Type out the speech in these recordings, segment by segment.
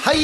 はい、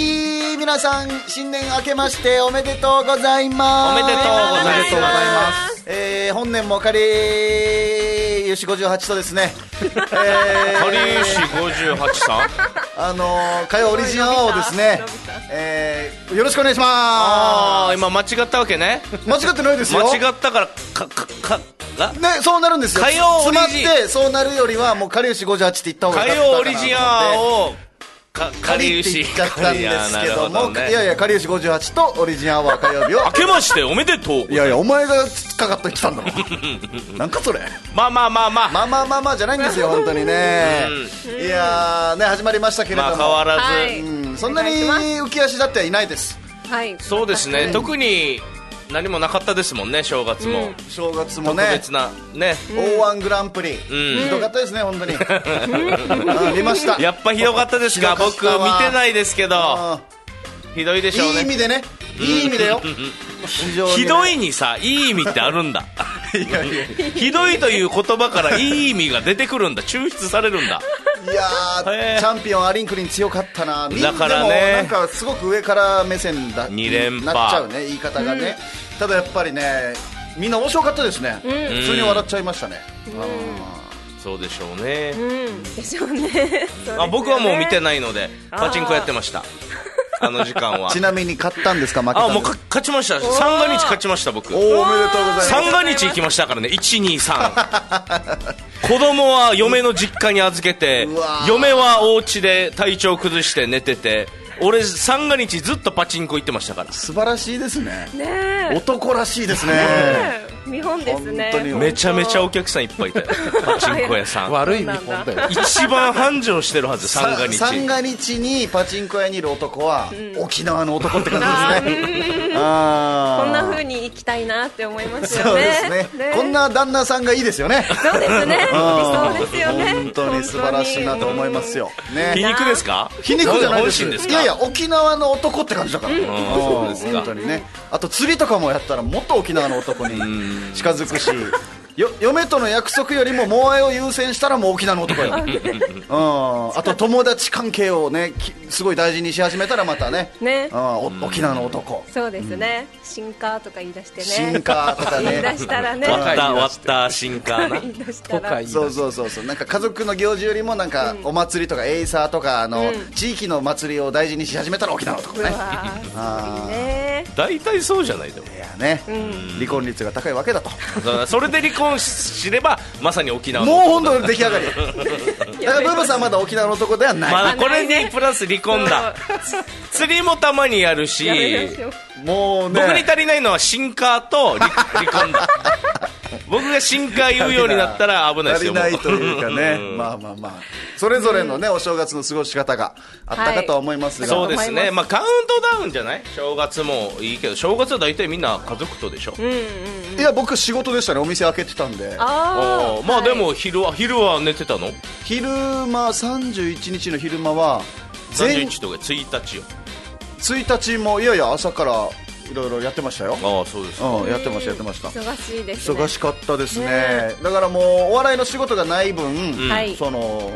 皆さん新年明けましておめでとうございます。 おめでとうございます。 本年もかりゆし58とですね、 かりゆし58さん火曜オリジナルをですね、よろしくお願いします。 今間違ったわけね。 間違ってないですよ。 間違ったからね、そうなるんですよ。 火曜オリジ詰まってそうなるよりはもうかりゆし58って言った方が火曜オリジナルをかりゆしって言っちゃったんですけども、いやいや、かりゆし58とオリジンアワー火曜日を明けましておめでとう。 いやいや、お前がかかってきたんだろなんかそれまあじゃないんですよ本当にね。いやね、始まりましたけれども、 変わらず、 そんなに浮き足だってはいないです。 そうですね、特に何もなかったですもんね。正月も、 正月もね、 特別なね、 O1 グランプリ、ひどかったですね本当に。見ました。 やっぱひどかったですか。僕見てないですけど、ひどいでしょうね。 いい意味でね、いい意味だよ。 ひどいにさ、いい意味ってあるんだ。ひどいという言葉からいい意味が出てくるんだ。抽出されるんだ。 いやー、チャンピオンアリンクリン強かったな。 だからね、 なんかすごく上から目線だ 2連覇なっちゃうね、言い方がね。ただやっぱりね、みんな面白かったですね。普通に笑っちゃいましたね。 そうでしょうね。 でしょうね。 僕はもう見てないのでパチンコやってました。あの時間は。 ちなみに勝ったんですか、負けたんですか。 もう勝ちました。三が日勝ちました僕。 おめでとうございます。 三が日行きましたからね。123 子供は嫁の実家に預けて、嫁はお家で体調崩して寝てて、俺三が日ずっとパチンコ行ってましたから。 素晴らしいですね。 ね、 男らしいですね。 見本ですね。 めちゃめちゃお客さんいっぱいいて、パチンコ屋さん。 悪い見本だよ。 一番繁盛してるはず。三が日。 三が日にパチンコ屋にいる男は、沖縄の男って感じですね。 こんな風に行きたいなって思いますよね。 そうですね。こんな旦那さんがいいですよね。 そうですね。理想ですよね。 本当に素晴らしいなと思いますよ。ね。 皮肉ですか？ 皮肉じゃないです。 本心ですか？ いやいや、沖縄の男って感じだから。 そうですか。 本当にね。あと釣りとかもやったらもっと沖縄の男に近づくし、嫁との約束よりもモアイを優先したらもう沖縄の男よ。あと友達関係をね、すごい大事にし始めたらまたね、沖縄の男。 そうですね。シンカーとか言い出してね。 シンカーとかね。 言い出したらね。 割ったシンカーな。 言い出したら。 そう。なんか家族の行事よりもなんかお祭りとかエイサーとか地域の祭りを大事にし始めたら沖縄の男ね。 大体そうじゃないでも。 いやね、離婚率が高いわけだと。 それで離婚すればまさに沖縄のもう本当に出来上がり。だからブーバさんまだ沖縄の男ではない。 まだこれにプラス離婚だ。釣りもたまにやるし、 もうね、 僕に足りないのはシンカーと離婚だ。僕がシンカー言うようになったら危ないですよ。 足りないというかね。まあそれぞれのね、お正月の過ごし方があったかとは思いますが、 そうですね。まあカウントダウンじゃない？正月もいいけど、正月は大体みんな家族とでしょ。 いや、僕仕事でしたね。お店開けてたんで。 まあでも昼は寝てたの？ 昼間31日の昼間は 31とか1日よ。 1日もいやいや朝からいろいろやってましたよ。 そうですか。 やってました忙しいですね。 忙しかったですね。だからもうお笑いの仕事がない分、その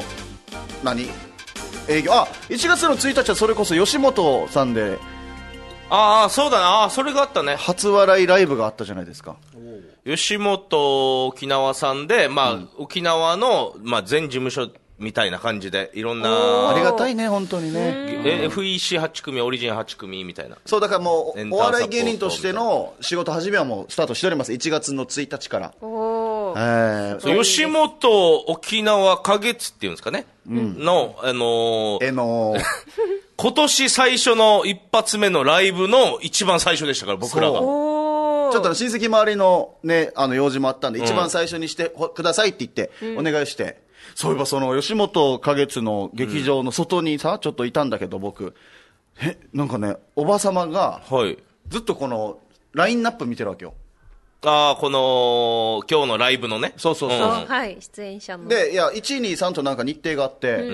営業1月の1日はそれこそ吉本さんでそうだな。それがあったね。 初笑いライブがあったじゃないですか。 吉本沖縄さんで、沖縄の、全事務所みたいな感じでいろんなありがたいね本当にね。 FEC8 組オリジン8組みたいな。 そうだからもうお笑い芸人としての仕事始めはもうスタートしております。1月の1日から。 吉本沖縄花月っていうんですかね、の今年最初の一発目のライブの一番最初でしたから僕らが。ちょっと親戚周りのね用事もあったんで、一番最初にしてくださいって言ってお願いして、そういえばその吉本花月の劇場の外にさ、ちょっといたんだけど僕なんかねおばさまがずっとこのラインナップ見てるわけよ。 この今日のライブのね。 そう、 はい、出演者ので、いや1、2、3となんか日程があって、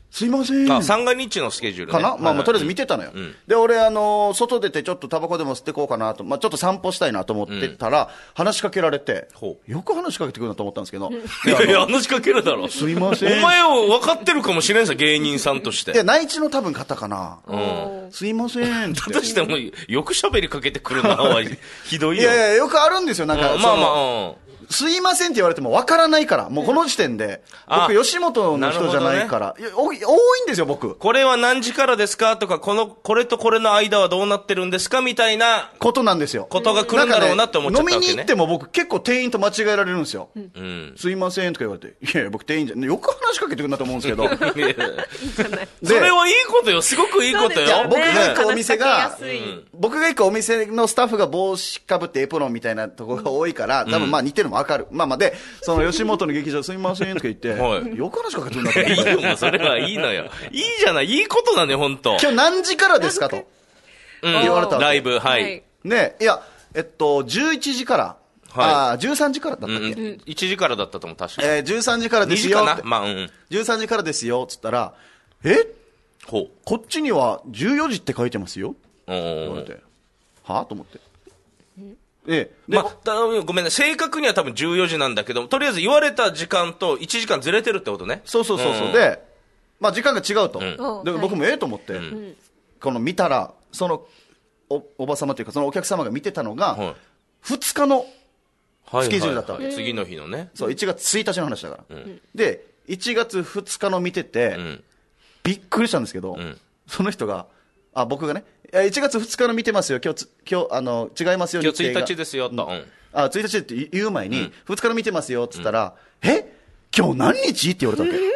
すいません。 三が日のスケジュールね。 かな、まあ、とりあえず見てたのよ。で、俺、外出てちょっとタバコでも吸ってこうかなと、まあ、ちょっと散歩したいなと思ってたら、話しかけられて、よく話しかけてくるなと思ったんですけど、 いや、話しかけるだろ。 すいません。 お前を分かってるかもしれんさ、芸人さんとして。 いや、内地の多分方かな。すいません。 だとしても、よく喋りかけてくるな、ひどいよ。 いやいや、よくあるんですよ、なんか。 まあまあ、 すいませんって言われても分からないから、もうこの時点で、僕、吉本の人じゃないから、多いんですよ、僕。 これは何時からですかとか、これとこれの間はどうなってるんですかみたいなことなんですよ。 ことが来るんだろうなって思っちゃったわけね。 飲みに行っても僕、結構店員と間違えられるんですよ。すいませんとか言われて、いやいや、僕店員じゃ、よく話しかけてくるなと思うんですけど。 いいじゃない。 それはいいことよ、すごくいいことよ。 僕が行くお店が話しかけやすい、 僕が行くお店のスタッフが帽子かぶってエプロンみたいなところが多いから、多分まあ似てるのもわかる。まあまあで、その吉本の劇場すいませんとか言って、よく話しかけてくるなと思って。 いいよ、それはいいのよ。いいじゃない、いいことだね、本当。 今日何時からですかと。言われた。 ライブ、はい。 ね、いや、11時から、13時からだったっけ、 1時からだったと思う、確かに。 13時からですよ。 2時かな、まあ、 13時からですよ、つったら、こっちには14時って書いてますよ。言われて。はぁと思って。 まあ、ごめんね、正確には多分14時なんだけど、とりあえず言われた時間と1時間ずれてるってことね。 そう。で、まあ時間が違うと。で僕もと思って、この見たら、そのおば様というか、そのお客様が見てたのが、2日のスケジュールだったわけ。 次の日のね。 そう、1月1日の話だから。で、1月2日の見てて、びっくりしたんですけど、その人が、僕がね、1月2日の見てますよ、今日、違いますよ、 今日1日ですよ、と。 1日って言う前に、2日の見てますよ、って言ったら、今日何日って言われたわけ。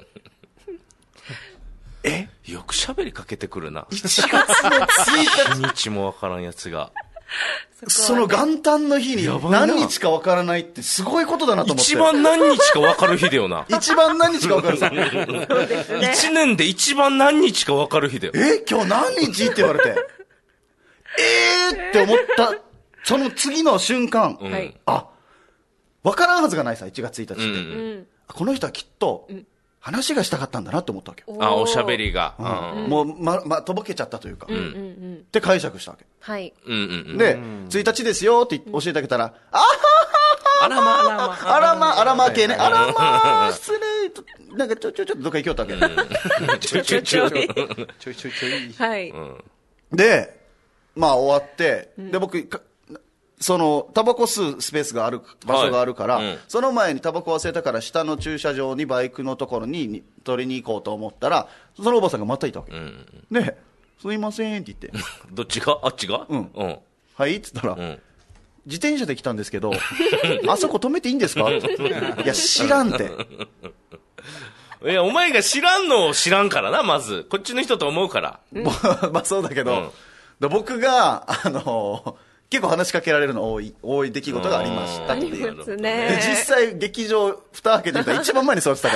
よく喋りかけてくるな。 1月の1 日。日もわからんやつが。 その元旦の日に何日かわからないってすごいことだなと思って。 一番何日かわかる日だよな。 一番何日かわかるさ。 一年で一番何日かわかる日だよ。 今日何日って言われて。って思った、その次の瞬間、わからんはずがないさ、1月1日って。この人はきっと、話がしたかったんだなって思ったわけよ。 おしゃべりが。 もう、とぼけちゃったというか。って解釈したわけ。 はい。 で、1日ですよって教えてあげたら、 あらま系ね。あらま、失礼。なんかちょっとどっか行きよったわけ。ちょい。 はい。 で、まあ終わって、で、僕、タバコ吸うスペースがある、場所があるから、その前にタバコ忘れたから下の駐車場にバイクのところに取りに行こうと思ったら、そのおばさんがまたいたわけ。で、すいませんって言って。 どっちがあっちがはいって言ったら、自転車で来たんですけど、あそこ止めていいんですか？いや、知らんて。 いや、お前が知らんのを知らんからな、まず。こっちの人と思うから。 まあそうだけど、僕が、結構話しかけられるの多い出来事がありましたっていう。実際劇場蓋開けてみたら一番前に座ってたから。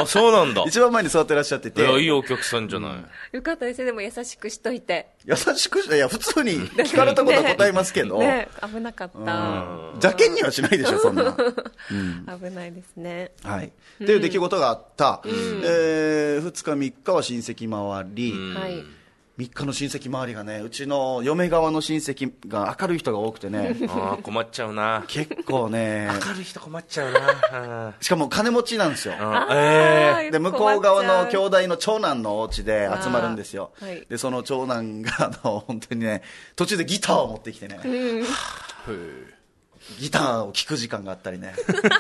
そうなんだ。 一番前に座ってらっしゃってて。 いいお客さんじゃない。 よかったですね、でも優しくしといて。 いや、普通に聞かれたことは答えますけど。 危なかった。 邪険にはしないでしょ、そんな。 危ないですね。 はい。っていう出来事があった。2日3日は親戚回り。3日の親戚周りがね、うちの嫁側の親戚が明るい人が多くてね。 困っちゃうな。 結構ね。 明るい人困っちゃうな。 しかも金持ちなんですよ。 で、 向こう側の兄弟の長男のお家で集まるんですよ。で、その長男が、本当にね、途中でギターを持ってきてね。ギターを聴く時間があったりね。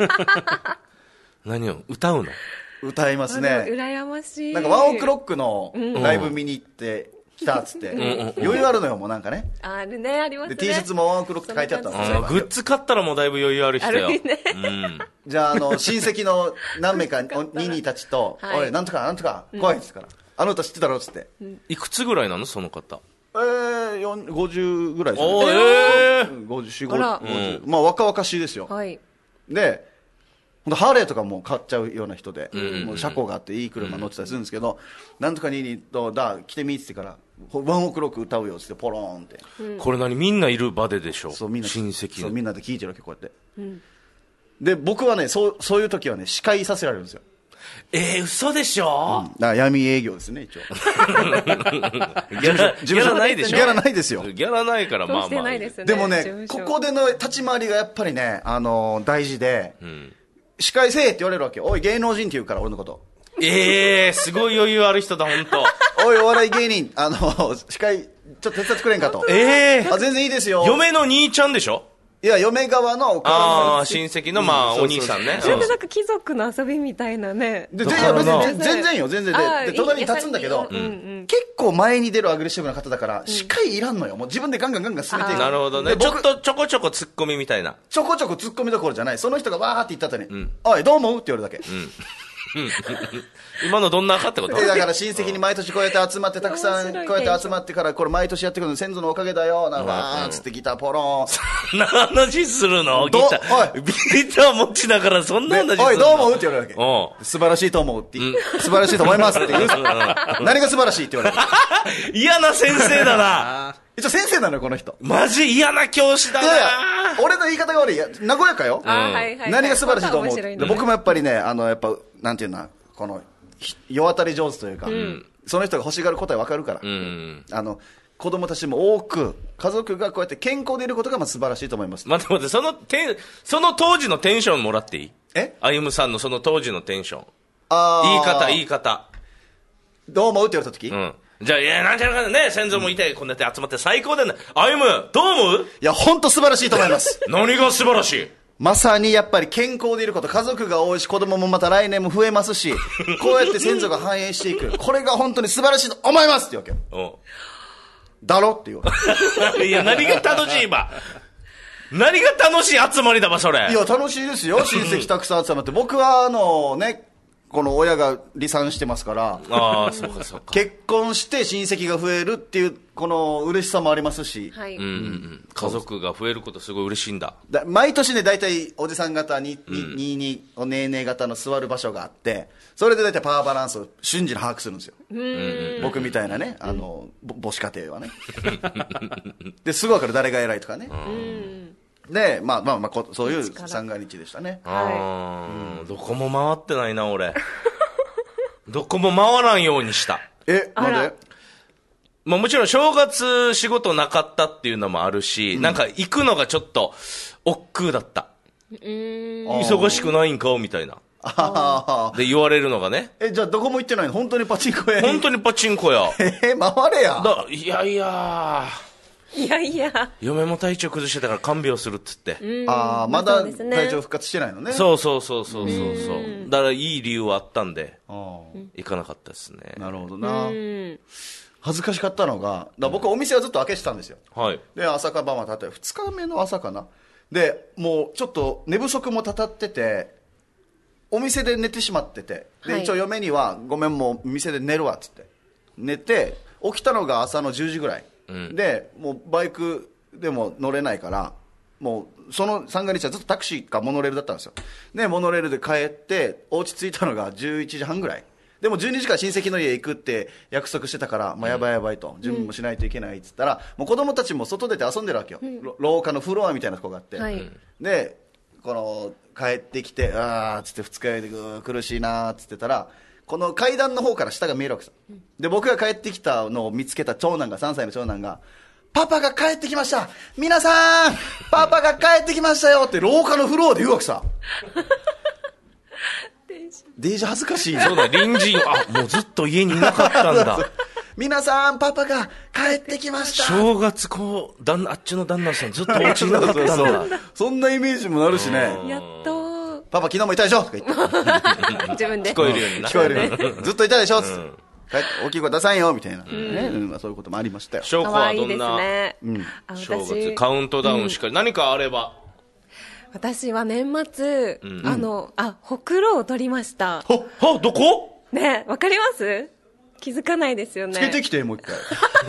何を歌うの？ 歌いますね。 羨ましい。 なんかワンオクロックのライブ見に行って、来たっつって、余裕あるのよ、もうなんかね。 あるね、ありますね。 で、T シャツもワンオクロックって書いてあったんですよ。 グッズ買ったらもうだいぶ余裕ある人よ。 じゃあ、親戚の何名か、ニーニーたちと、おい、なんとか、来いっつから。あの歌知ってたろっつって。 いくつぐらいなのその方。 50ぐらいですね。 54、50。まあ、若々しいですよ。で、ハーレーとかも買っちゃうような人で、もう車庫があっていい車乗ってたりするんですけど、なんとかニーニーと、来てみって言ってから、ワンオクロック歌うよっつってポローンって。 これみんないる場ででしょ？親戚。 そう、みんなで聞いてるわけ、こうやって。で、僕はね、そういう時はね、司会させられるんですよ。 嘘でしょ、 だから闇営業ですね、一応。 ギャラないでしょ。 ギャラないですよ。 ギャラないから、まあまあ。 でもね、ここでの立ち回りがやっぱりね、大事で、司会せえって言われるわけよ。おい、芸能人って言うから、俺のこと。 すごい余裕ある人だ、本当。 おい、お笑い芸人、司会、ちょっと手伝ってくれんかと。全然いいですよ。 嫁の兄ちゃんでしょ。 いや、嫁側の親戚の、お兄さんね。 それでなんか貴族の遊びみたいなね。 全然よ、全然で。隣に立つんだけど、結構前に出るアグレッシブな方だから、司会いらんのよ。もう自分でガンガン進めていく。 なるほどね。ちょっとちょこちょこ突っ込みみたいな。 ちょこちょこ突っ込みどころじゃない。その人がわーって言った後に、おい、どう思うって言われるだけ。 今のどんなかってこと？ だから親戚に毎年こうやって集まってたくさんこうやって集まってからこれ毎年やってくるの先祖のおかげだよなんかわーっつってギターポロンそんな話するの？ギター持ちながらそんな話するの？ おいどう思うって言われるわけ。素晴らしいと思うって素晴らしいと思いますって言う何が素晴らしいって言われる。 嫌な先生だな。 一応先生なのよこの人。 マジ嫌な教師だな。 俺の言い方が悪い。和やかよ。何が素晴らしいと思う。僕もやっぱりねやっぱなんていうのこの世渡り上手というか、その人が欲しがる答え分かるから、子供たちも多く家族がこうやって健康でいることが素晴らしいと思います。 待ってその当時のテンションもらっていい？歩夢さんのその当時のテンション。言い方どう思うって言われた時、 じゃあなんちゃらかんね先祖もいてこんなやって集まって最高だよね。歩夢どう思う？ いや本当素晴らしいと思います。 何が素晴らしい？ まさにやっぱり健康でいること、家族が多いし子供もまた来年も増えますしこうやって先祖が繁栄していくこれが本当に素晴らしいと思いますって言うわけ。だろって言うわけ。いや何が楽しいば何が楽しい集まりだばそれ。 いや楽しいですよ親戚たくさん集まって。僕はこの親が離散してますからそうか結婚して親戚が増えるっていうこの嬉しさもありますし、 家族が増えることすごい嬉しいんだ。 毎年ね大体おじさん方に22おねえねえ方の座る場所があってそれで大体パワーバランスを瞬時に把握するんですよ。僕みたいなね母子家庭はねですぐ分かる誰が偉いとかね。でそういう三が日でしたね。 どこも回ってないな俺。どこも回らんようにした。 なんで？ もちろん正月仕事なかったっていうのもあるし、なんか行くのがちょっと億劫だった。忙しくないんかみたいなで言われるのがね。 じゃあどこも行ってないの？本当にパチンコ屋に？ 本当にパチンコ屋。 回れや。 いや嫁も体調崩してたから看病するっつって。 まだ体調復活してないのね。 そうだからいい理由はあったんで行かなかったですね。 なるほどな。恥ずかしかったのが僕お店はずっと開けてたんですよ。で朝か晩はたって2日目の朝かなでもうちょっと寝不足もたたっててお店で寝てしまっててで一応嫁にはごめんもう店で寝るわっつって寝て起きたのが朝の10時ぐらいでもうバイクでも乗れないからもうその三が日はずっとタクシーかモノレールだったんですよ。でモノレールで帰ってお家着いたのが11時半ぐらいでも12時から親戚の家行くって約束してたから、やばいやばいと準備もしないといけないっつったら、もう子供たちも外出て遊んでるわけよ、廊下のフロアみたいなとこがあって、で帰ってきてっつって二日酔いで苦しいなっつってたらこの階段の方から下が見えるわけさ。で僕が帰ってきたのを見つけた3歳の長男がパパが帰ってきました皆さんパパが帰ってきましたよって廊下のフロアで言うわけさ。デイジ恥ずかしいね。 そうだ隣人もうずっと家にいなかったんだ。 皆さんパパが帰ってきました。 正月あっちの旦那さんずっとお家にいなかったんだ。 そんなイメージもなるしね。 やっとパパ昨日もいたでしょとか言って自分で聞こえるようにな。 聞こえるようにずっといたでしょっつって大きい声出さんよみたいな、そういうこともありましたよ。 翔子はどんな正月カウントダウンしかり何かあれば。 私は年末、ほくろを取りました。 どこ？ ねわかります？気づかないですよね。 つけてきてもう一回。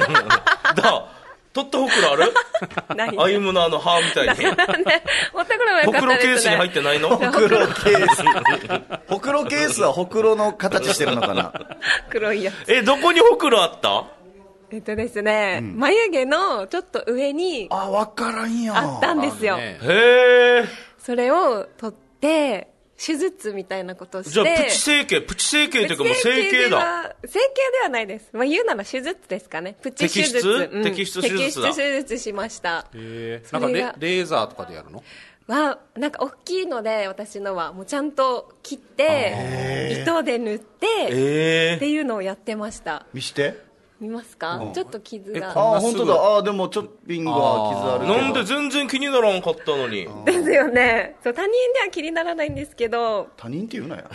取ったほくろある？歩夢の歯みたいに。ほくろケースに入ってないの？ほくろケース。ほくろケースはほくろの形してるのかな？ 黒いやつ。 どこにほくろあった？ ですね、眉毛のちょっと上にわからんよあったんですよ。 へー。 それを取って手術みたいなことをして。 じゃあプチ整形というかもう整形だ。 整形ではないです。まあ言うなら手術ですかね。プチ手術。 摘出手術だ。 摘出手術しました。 なんかレーザーとかでやるの？ なんか大きいので、私のはもうちゃんと切って糸で塗ってっていうのをやってました。 見して見ますか？ちょっと傷が。 本当だ。でもちょっぴんが傷あるけど。 なんで全然気にならんかったのに。 ですよね。そう、他人では気にならないんですけど。 他人って言うなよ。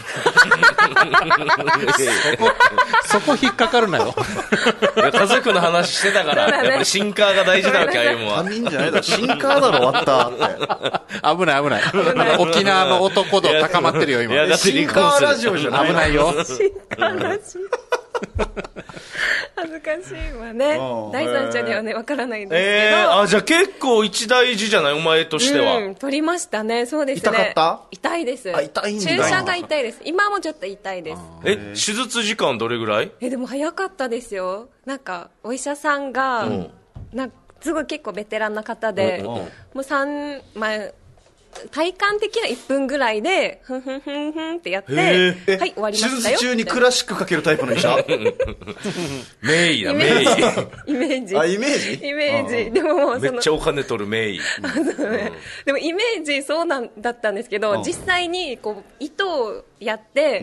そこ引っかかるなよ。 家族の話してたから、やっぱりシンカーが大事なわけ、あゆもは。 他人じゃないだろ、シンカーだろ、終わったって。 危ない。沖縄の男度高まってるよ、今。 シンカーラジオじゃない。 危ないよ。 シンカーラジオ。恥ずかしいわね。第三者にはね、わからないんですけど。 じゃあ結構一大事じゃない、お前としては。 取りましたね、そうですね。 痛かった？ 痛いです。 痛いんだ。 注射が痛いです。今もちょっと痛いです。 手術時間どれぐらい？ でも早かったですよ。なんか、お医者さんが、すごい結構ベテランな方で、もう体感的な1分ぐらいで、ふんふんふんふんってやって、はい、終わりましたよ。 手術中にクラシックかけるタイプの医者名医だ、名医。 イメージ。 イメージでももうめっちゃお金取る名医。 でもイメージそうだったんですけど、実際にこう、糸をやって、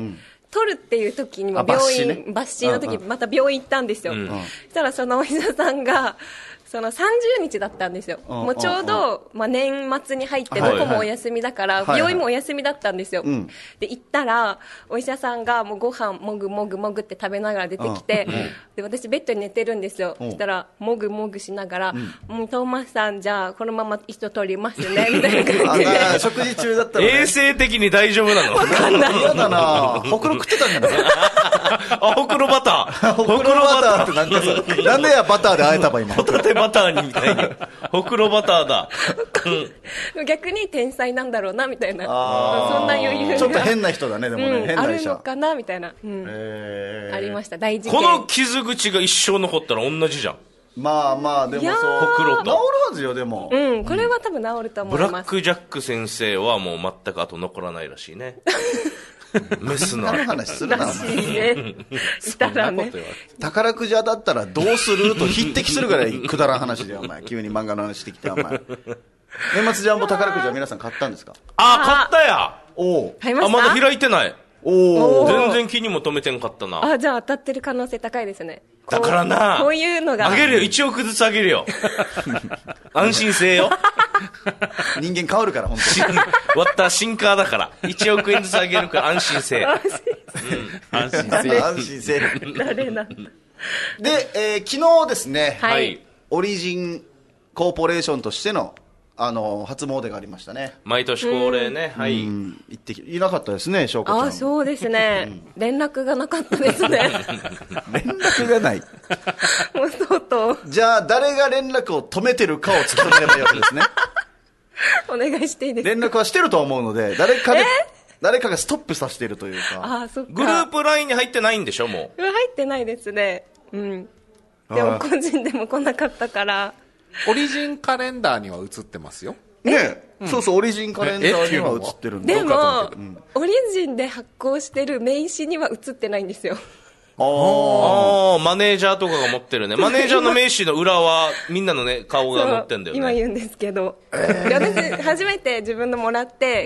取るっていう時にも病院、抜歯の時また病院行ったんですよ。そしたらそのお医者さんが、その30日だったんですよ。もうちょうど、年末に入ってどこもお休みだから、病院もお休みだったんですよ。で、行ったら、お医者さんがもうご飯もぐもぐもぐって食べながら出てきて、で、私ベッドに寝てるんですよ。そしたら、もぐもぐしながら、トーマスさんじゃあ、このまま糸取りますね、みたいな感じで。 食事中だったら。 衛生的に大丈夫なの？ わかんない。 嫌だなほくろ食ってたんじゃない？ ほくろバター。 ほくろバターってなんかさ、なんでやバターで会えたば今。 ホタテバターにみたいに。ほくろバターだ。 逆に天才なんだろうなみたいな。そんな余裕がちょっと変な人だね、でもね。変な医者。 あるのかなみたいな。ありました。大事件。 この傷口が一生残ったら同じじゃん。 まあでもそう。 ほくろと。 治るはずよ、でも。 これは多分治ると思います。 ブラックジャック先生はもう全く後残らないらしいね。メスの話するな。 らしいね。いたらね。 宝くじ当たったらどうすると匹敵するぐらいくだらん話で、お前。急に漫画の話してきて、お前。年末ジャンボ宝くじは皆さん買ったんですか？ 買ったや。 買いました？ まだ開いてない。全然気にも留めてんかったな。 じゃあ当たってる可能性高いですね。 だからな、 こういうのがあげるよ、1億ずつあげるよ。安心せえよ。 人間変わるから、本当に。 割ったシンカーだから。1億円ずつあげるから安心せえ。 安心せえ。 安心せえ。 誰なんだ。 で、昨日ですね、 はい。 オリジンコーポレーションとしての、初詣がありましたね。 毎年恒例ね。はい。 行っていなかったですね、翔子ちゃん。 そうですね。連絡がなかったですね。 連絡がない。 もうとうとう。 じゃあ、誰が連絡を止めてるかを突き止めればいいわけですね。 お願いしていいですか？ 連絡はしてると思うので、誰かがストップさせているというか。 そっか。 グループ LINE に入ってないんでしょ、もう。 入ってないですね。でも個人でも来なかったから。 オリジンカレンダーには映ってますよ。 ね、そうそう、オリジンカレンダーには映ってるんで。 でも、オリジンで発行してる名刺には映ってないんですよ。 マネージャーとかが持ってるね。マネージャーの名刺の裏はみんなのね、顔が載ってんだよね。 今言うんですけど。私、初めて自分のもらって、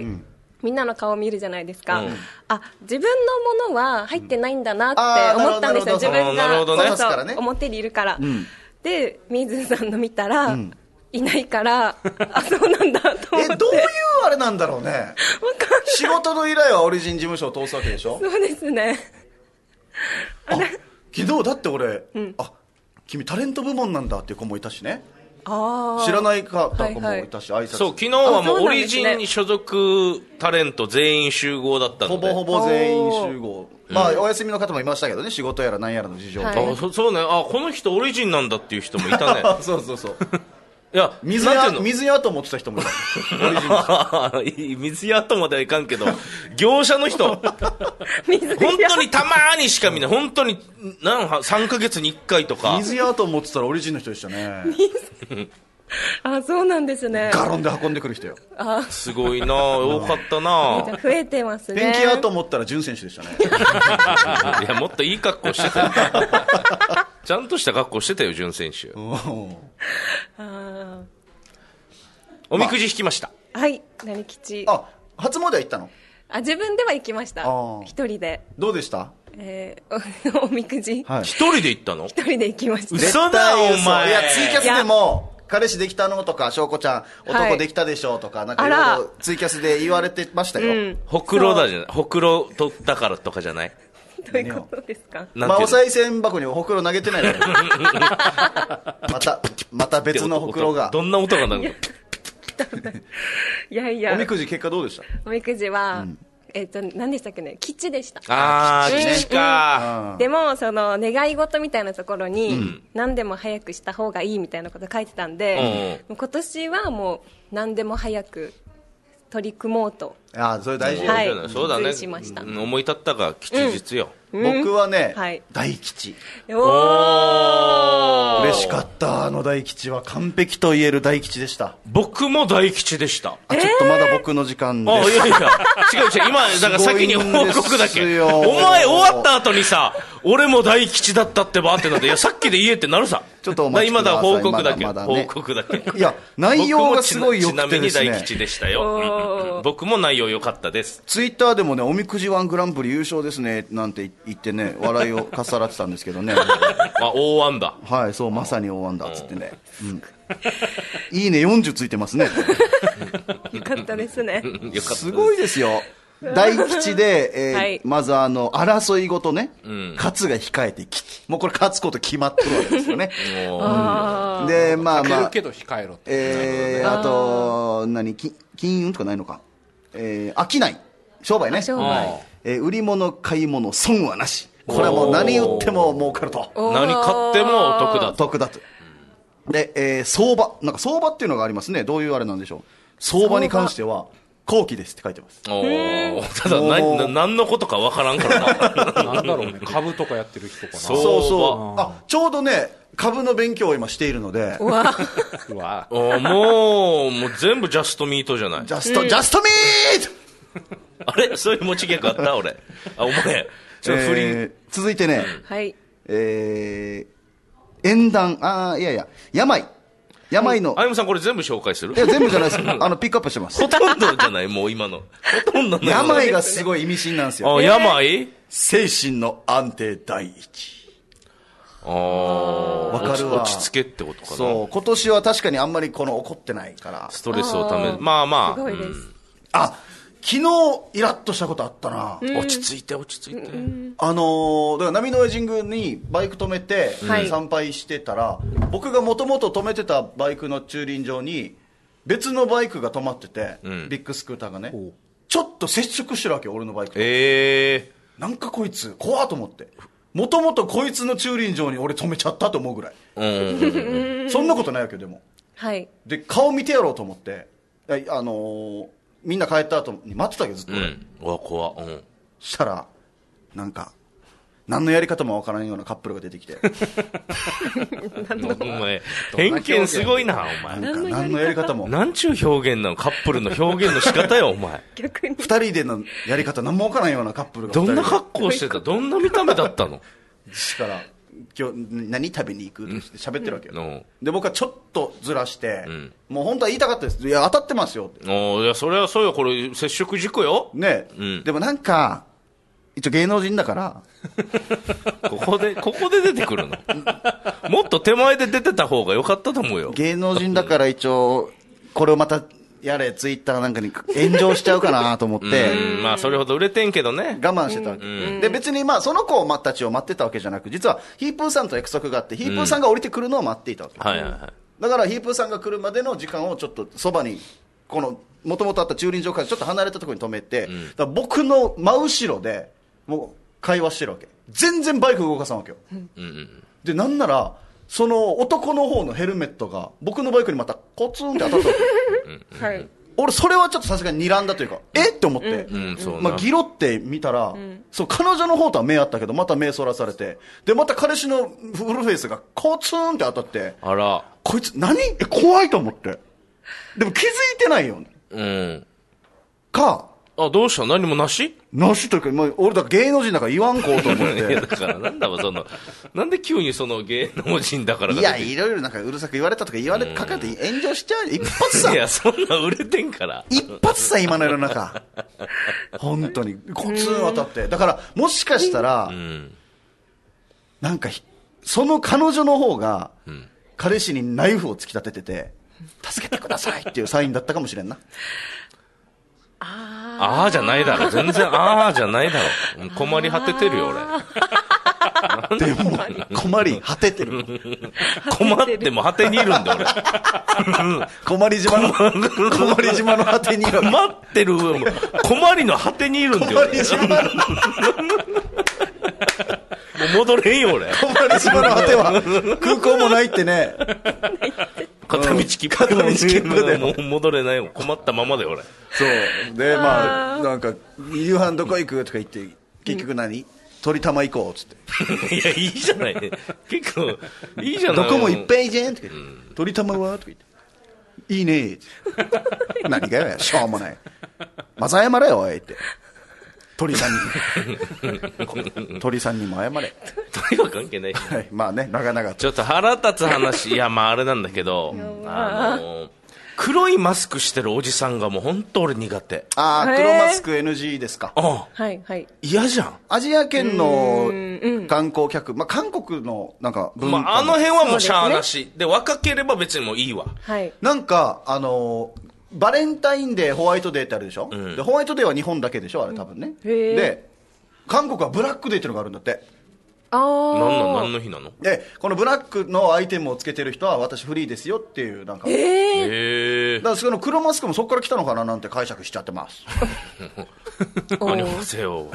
みんなの顔見るじゃないですか。自分のものは入ってないんだなって思ったんですよ。自分が表にいるから。で、水さんの見たら、いないから、そうなんだと思って。 どういうあれなんだろうね。仕事の依頼はオリジン事務所を通すわけでしょ？ そうですね。 昨日だって俺、君タレント部門なんだっていう子もいたしね。知らない方もいたし、挨拶。 そう、昨日はもうオリジンに所属タレント全員集合だったので。 ほぼ全員集合。お休みの方もいましたけどね、仕事やら何やらの事情で。 そうね、この人オリジンなんだっていう人もいたね。 そう。 いや、 水屋と思ってた人もいた。 水屋とまではいかんけど、業者の人。本当にたまーにしか見ない。本当に、3ヶ月に1回とか。 水屋と思ってたらオリジンの人でしたね。 あ、そうなんですね。 ガロンで運んでくる人よ。 すごいな、多かったな。 じゃあ増えてますね。 ペンキ屋と思ったら潤選手でしたね。 いや、もっといい格好してたよ。ちゃんとした格好してたよ、潤選手。おみくじ引きました。 はい、何吉。 あ、初詣は行ったの？ 自分では行きました。一人で。 どうでした？ おみくじ。 一人で行ったの？ 一人で行きました。 嘘だ、お前。 いや、ツイキャスでも、彼氏できたのとか、翔子ちゃん、男できたでしょとか、なんかいろいろツイキャスで言われてましたよ。 ほくろだじゃない。ほくろ取ったからとかじゃない？ どういうことですか？ まあ、お賽銭箱にほくろ投げてないまた別のほくろが。 どんな音が鳴るの？ いやいや。 おみくじ結果どうでした？ おみくじは、何でしたっけね、吉でした。 吉か。 でも、その、願い事みたいなところに、何でも早くした方がいいみたいなこと書いてたんで、今年はもう、何でも早く取り組もうと。 それ大事。 はい。 そうだね。 しました。 思い立ったが吉日よ。 僕はね、大吉。 嬉嬉しかった。大吉は完璧と言える大吉でした。 僕も大吉でした。 ちょっとまだ僕の時間です。 いやいや、違う、今、だから先に報告だけ。お前終わった後にさ、俺も大吉だったってばってなって、いや、さっきで言えってなるさ。 ちょっとお待ちください。 今だ報告だけ。 まだ報告だけ。 いや、内容がすごい良くてですね。 ちなみに大吉でしたよ。僕も内容良かったです。 ツイッターでもね、おみくじ1グランプリ優勝ですね、なんて言ってね、笑いをかっさらってたんですけどね。 大安だ。 はい、そう、まさに大安だっつってね。いいね、40ついてますね。 よかったですね。 すごいですよ。大吉で、まず争いごとね、勝つが控えてもうこれ勝つこと決まってるわけですよね。で、まあまあ。 勝てるけど控えろ。 あと、金運とかないのか。商い。商売ね。売り物、買い物、損はなし。これはもう何売っても儲かると。 何買っても得だと。 得だと。で、相場。なんか相場っていうのがありますね。どういうあれなんでしょう。相場に関しては、後期ですって書いてます。 ただ何のことかわからんからな。 なんだろうね、株とかやってる人かな。 そうそう。ちょうどね、株の勉強を今しているので。 もう全部ジャストミートじゃない。 ジャストミートあれそういう持ち逆あった俺。お前。 続いてね。 はい。 縁談、病の。 あゆむさんこれ全部紹介する？ いや、全部じゃないです。ピックアップしてます。 ほとんどじゃない、もう今の。ほとんどの。 病がすごい意味深なんですよ。 病？ 精神の安定第一。わかるわ。 落ち着けってことかな。 そう。今年は確かにあんまり怒ってないから。 ストレスをため、まあまあ。 すごいです。 昨日イラッとしたことあったな。 落ち着いて。 だから波の上神宮にバイク止めて参拝してたら、僕がもともと止めてたバイクの駐輪場に別のバイクが止まってて、ビッグスクーターがね、ちょっと接触してるわけよ、俺のバイクと。なんかこいつ怖っと思って、もともとこいつの駐輪場に俺止めちゃったと思うぐらい。そんなことないわけよ。でもで顔見てやろうと思って、みんな帰った後に待ってたわけど、ずっと。 怖っ。 したら、なんか、何のやり方もわからんようなカップルが出てきて。 お前、偏見すごいな、お前。 何のやり方も。 なんちゅう表現なの、カップルの表現の仕方よ、お前。 逆に。 二人でのやり方何もわからんようなカップルが。 どんな格好してた？どんな見た目だったの？ だから、今日何食べに行くって喋ってるわけよ。で、僕はちょっとずらして、もう本当は言いたかったです。いや、当たってますよって。 いや、それはそうよ、これ接触事故よ。 ね、でもなんか、一応芸能人だから。 ここで出てくるの？もっと手前で出てた方が良かったと思うよ。 芸能人だから一応、これをまた、やれ、ツイッターなんかに炎上しちゃうかなと思って。 まあ、それほど売れてんけどね。 我慢してたわけ。で、別にまあ、その子たちを待ってたわけじゃなく、実は、ヒープーさんと約束があって、ヒープーさんが降りてくるのを待っていたわけ。だから、ヒープーさんが来るまでの時間をちょっとそばに、もともとあった駐輪場からちょっと離れたところに止めて、だから僕の真後ろで、もう、会話してるわけ。全然バイク動かさんわけよ。で、なんなら、その男の方のヘルメットが僕のバイクにまたコツンって当たったわけ。俺それはちょっとさすがに睨んだというか、って思って、ギロって見たら、そう彼女の方とは目あったけどまた目そらされて、でまた彼氏のフルフェイスがコツンって当たって、 こいつ何怖いと思って。でも気づいてないよ。 うん。 か。 あ、どうした何もなしというか、まあ、俺だから芸能人だから言わんこうと思って。 いや、だからなんだろ、なんで急にその芸能人だからいや、いろいろなんかうるさく言われたとか言われかかって炎上しちゃう。一発さ。 いや、そんな売れてんから。 一発さ、今の世の中。本当に。コツン当たって。だから、もしかしたら、なんか、その彼女の方が、彼氏にナイフを突き立ててて、助けてくださいっていうサインだったかもしれんな。 あーじゃないだろ。全然あーじゃないだろ。困り果ててるよ、 俺。でも、困り果ててる。 困っても果てにいるんだ、俺。 困り島の果てにいる。 困ってる。困りの果てにいるんだよ。 困り島の。 もう戻れんよ、俺。 困り島の果ては、空港もないってね。 片道切符でもう戻れないよ。困ったままで俺。 そうで、まあなんか夕飯どこ行くとか言って、結局鳥玉行こうっつって。 いや、いいじゃないね。結構いいじゃない。 どこもいっぱいじゃんとか言って、鳥玉はとか言って、いいね何がよ、しょうもない、まず謝れよおいって、鳥さんにも謝れ。 鳥は関係ないし、 はい、まあね、長々とちょっと腹立つ話。いや、まああれなんだけど、黒いマスクしてるおじさんがもう本当俺苦手。 ああ、黒マスク NG ですか。 はいはい。 嫌じゃん。 アジア圏の観光客、まあ韓国のなんか文化、 まああの辺はもうしゃあなしで、若ければ別にもういいわ。 はい。 なんかバレンタインデー、ホワイトデーってあるでしょ、でホワイトデーは日本だけでしょ、あれ多分ね。で、韓国はブラックデーっていうのがあるんだって。 何の日なの？ で、このブラックのアイテムをつけてる人は私フリーですよっていう、なんか。だからその黒マスクもそこから来たのかななんて解釈しちゃってます。 ありますよ。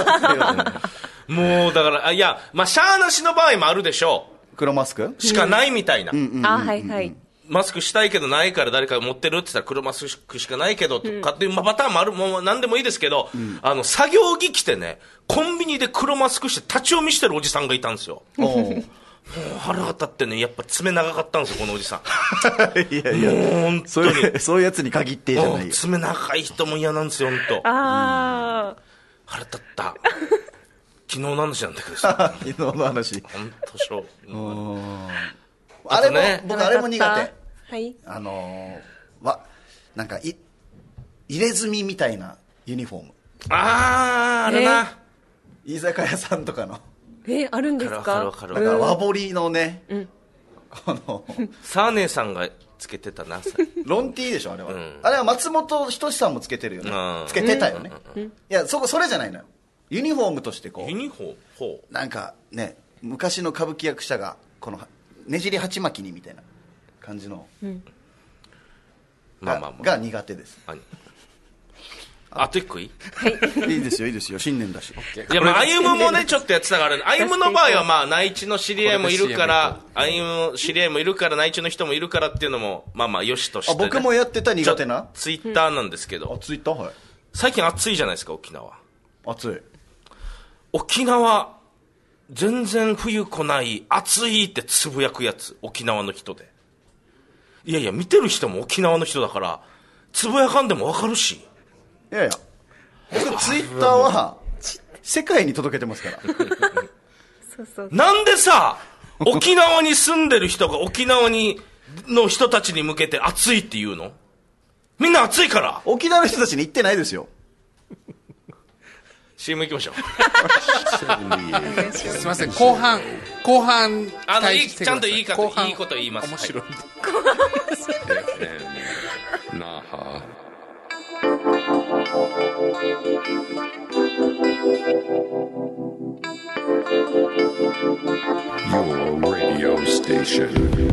もうだから、いや、まあ、しゃーなしの場合もあるでしょう。 黒マスクしかないみたいな。 はいはい。 マスクしたいけどないから誰かが持ってるって言ったら黒マスクしかないけどとかっていうパターンもある。もう何でもいいですけど、作業着着てね、コンビニで黒マスクして立ち読みしてるおじさんがいたんですよ。もう腹が立ってね、やっぱ爪長かったんですよ、このおじさん。 いやいや、 もう本当にそういうやつに限ってじゃないよ。 爪長い人も嫌なんですよ、本当。腹立った。昨日の話なんだけどさ。 昨日の話。 本当しょ。 あれも、僕あれも苦手。 はい。 なんか入れ墨みたいなユニフォーム。 あれな。 居酒屋さんとかの。 あるんですか？ だから和彫りのね、 サーネーさんがつけてたな。 ロンティーでしょ、あれは。あれは松本人志さんもつけてるよね。つけてたよね。いや、それじゃないのよ。ユニフォームとしてこう。 ユニフォーム？ なんかね、昔の歌舞伎役者が、この、ねじり鉢巻きにみたいな感じの、が苦手です。 あと一個いい？ いいですよいいですよ、新年だし。 いや、まあ歩夢もねちょっとやってたからね。歩夢の場合はまあ内地の知り合いもいるから、歩夢の知り合いもいるから内地の人もいるからっていうのもまあまあよしとして、ね、 僕もやってた苦手なツイッターなんですけど、 ツイッター、はい、 最近暑いじゃないですか、沖縄。 暑い。 沖縄全然冬来ない、暑いってつぶやくやつ、沖縄の人で。いやいや、見てる人も沖縄の人だからつぶやかんでも分かるし。 いやいや、僕ツイッターは世界に届けてますからなんでさ、沖縄に住んでる人が沖縄の人たちに向けて暑いって言うの？みんな暑いから。 沖縄の人たちに言ってないですよ。 CM 行きましょう。 すみません、後半ちゃんといいこと言います。 面白い。 なはYour radio station.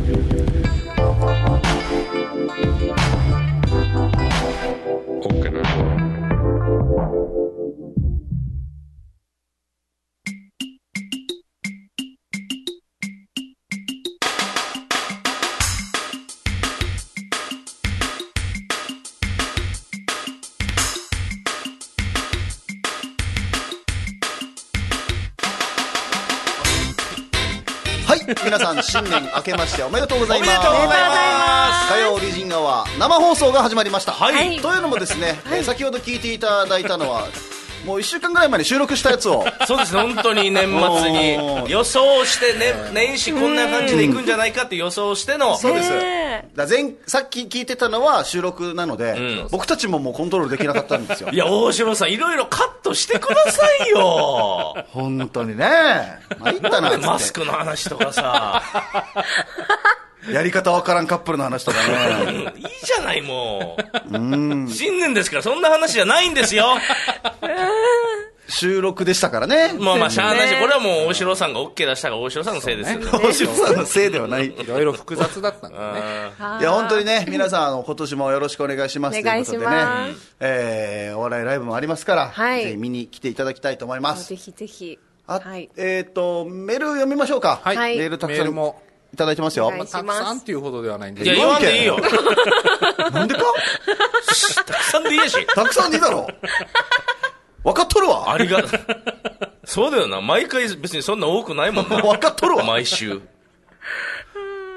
Okinawa. はい、 皆さん新年明けましておめでとうございます。 おめでとうございます。 火曜オリジンアワー生放送が始まりました。 はい。 というのもですね、先ほど聞いていただいたのはもう1週間ぐらい前に収録したやつをそうですね、本当に年末に予想して、ね、年始こんな感じでいくんじゃないかって予想しての。 そうです。さっき聞いてたのは収録なので、僕たちももうコントロールできなかったんですよ。 いや、大城さんいろいろカットしてくださいよ。 本当にね、参ったなっつってマスクの話とかさやり方わからんカップルの話とかねいいじゃない、もう新年ですからそんな話じゃないんですよ収録でしたからね。 まあしゃあないし、これはもう大城さんが OK 出したから大城さんのせいですよね。 大城さんのせいではない。 いろいろ複雑だったんだね。 いや本当にね、皆さん今年もよろしくお願いしますということでね、お笑いライブもありますから、ぜひ見に来ていただきたいと思います。 ぜひぜひ。 メール読みましょうか。メールたくさんいただいてますよ。 たくさんっていうほどではないんで。 いや、言わんでいいよ。 なんでかたくさんでいいやし。 たくさんでいいだろ。分かっとるわ。 そうだよな。毎回別にそんな多くないもんな。 分かっとるわ。 毎週。 あ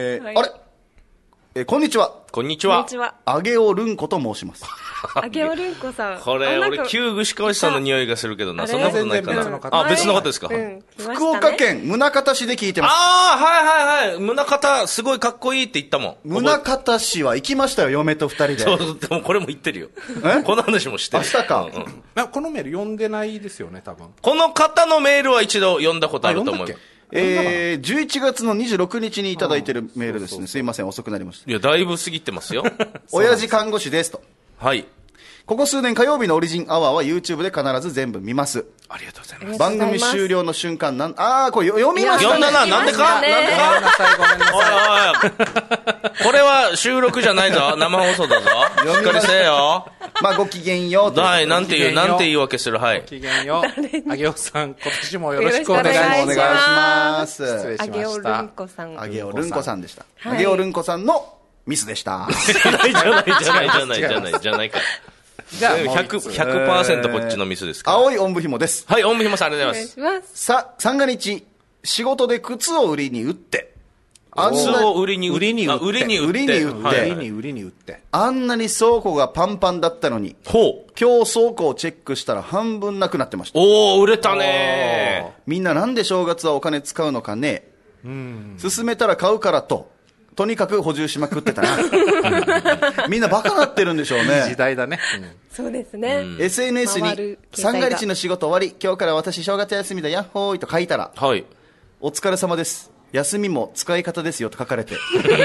れ、こんにちは。 こんにちは。 あげおるんこと申します。 あげおるんこさん。 これ、俺、旧串川市さんの匂いがするけどな。そんなことないかな。別の方ですか。 福岡県宗像市で聞いてます。 はい。宗像、すごいかっこいいって言ったもん。 宗像市は行きましたよ、嫁と二人で。 そう、でもこれも言ってるよ。この話もしてる。 明日か。 このメール読んでないですよね、多分。 この方のメールは一度読んだことあると思う。 11月の26日にいただいてるメールですね。すいません、遅くなりました。 いや、だいぶ過ぎてますよ。 親父看護師ですと。 はい。 ここ数年火曜日のオリジンアワーは YouTube で必ず全部見ます。 ありがとうございます。 番組終了の瞬間これ読みましたね。 読んだな。なんでかごめんなさい、ごめんなさい。 これは収録じゃないぞ。生放送だぞ。しっかりせえよ。 ごきげんようと。 はい、なんて言い訳する。はい。 ごきげんよう。あげおさん、今年もよろしくお願いします。 お願いします。 失礼しました。 あげおるんこさん。 あげおるんこさんでした。あげおるんこさんのミスでした。 じゃないか。じゃあ 100% こっちのミスですか。 青いおんぶひもです。 はい、おんぶひもさんありがとうございます。 三が日、仕事で靴を売りに売って、 靴を売りに売って、 あんなに倉庫がパンパンだったのに、今日倉庫をチェックしたら半分なくなってました。 売れたね。 みんななんで正月はお金使うのかね。勧めたら買うからとにかく補充しまくってたな。みんなバカなってるんでしょうね。 時代だね。 そうですね。 SNS に三が日の仕事終わり、今日から私正月休みだヤッホーイと書いたら、お疲れ様です。休みも使い方ですよと書かれて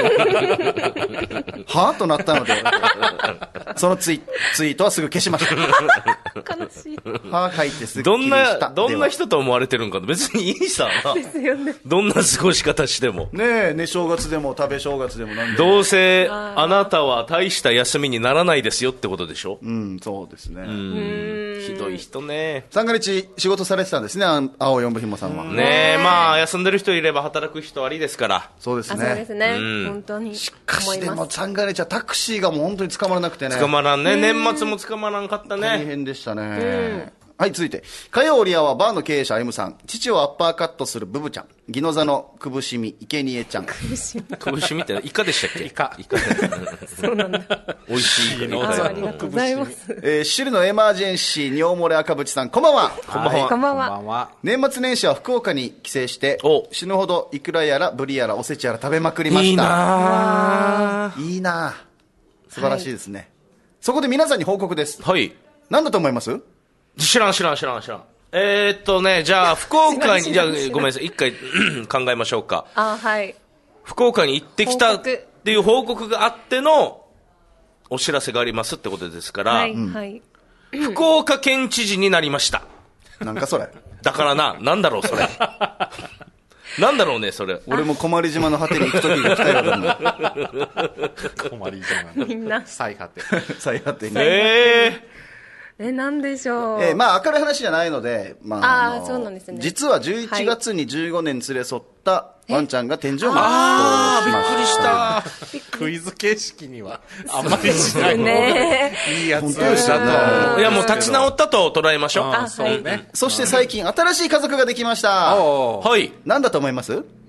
はぁとなったので、そのツイートはすぐ消しました。 悲しい。 はぁ書いてすぐ消した。 どんな人と思われてるんか別にいいさですよね。 どんな過ごし方してもね正月でも食べ正月でもなんでもどうせあなたは大した休みにならないですよってことでしょ。 そうですね。 ひどい人ね。 三が日仕事されてたんですね、青いおんぶひもさんは。 休んでる人いれば働く人ありですから。 そうですね。 そうですね。本当に。 しかしでも三が日はタクシーがもう本当に捕まらなくてね。 捕まらんね。年末も捕まらんかったね。 大変でしたね。はい、続いて火曜オリアはバーの経営者 M さん、父をアッパーカットするブブちゃん、ギノザのくぶしみ生贄ちゃん。くぶしみってイカでしたっけ。イカそうなんだ。 美味しいイカ。 ありがとうございます。 汁のエマージェンシー尿漏れ赤渕さん、こんばんは。 こんばんは。 年末年始は福岡に帰省して死ぬほどイクラやらブリやらおせちやら食べまくりました。いいな素晴らしいですね。そこで皆さんに報告です。何だと思います？ 知らん。じゃあ、福岡に、ごめんなさい、一回考えましょうか。福岡に行ってきたっていう報告があってのお知らせがありますってことですから、福岡県知事になりました。 なんかそれ。 だからなんだろう、それ。なんだろうね、それ。 俺も小丸島の果てに行く時が来たようだな。 小丸島。 みんな。 最果てに。 なんでしょう。 明るい話じゃないので、 そうなんですね。 実は11月に15年連れ添ったワンちゃんが天井をびっくりした。 クイズ形式にはあんまりしないね。 いいやつだと。いや、もう立ち直ったと捉えましょう。 そして最近新しい家族ができました。 はい。 何だと思います？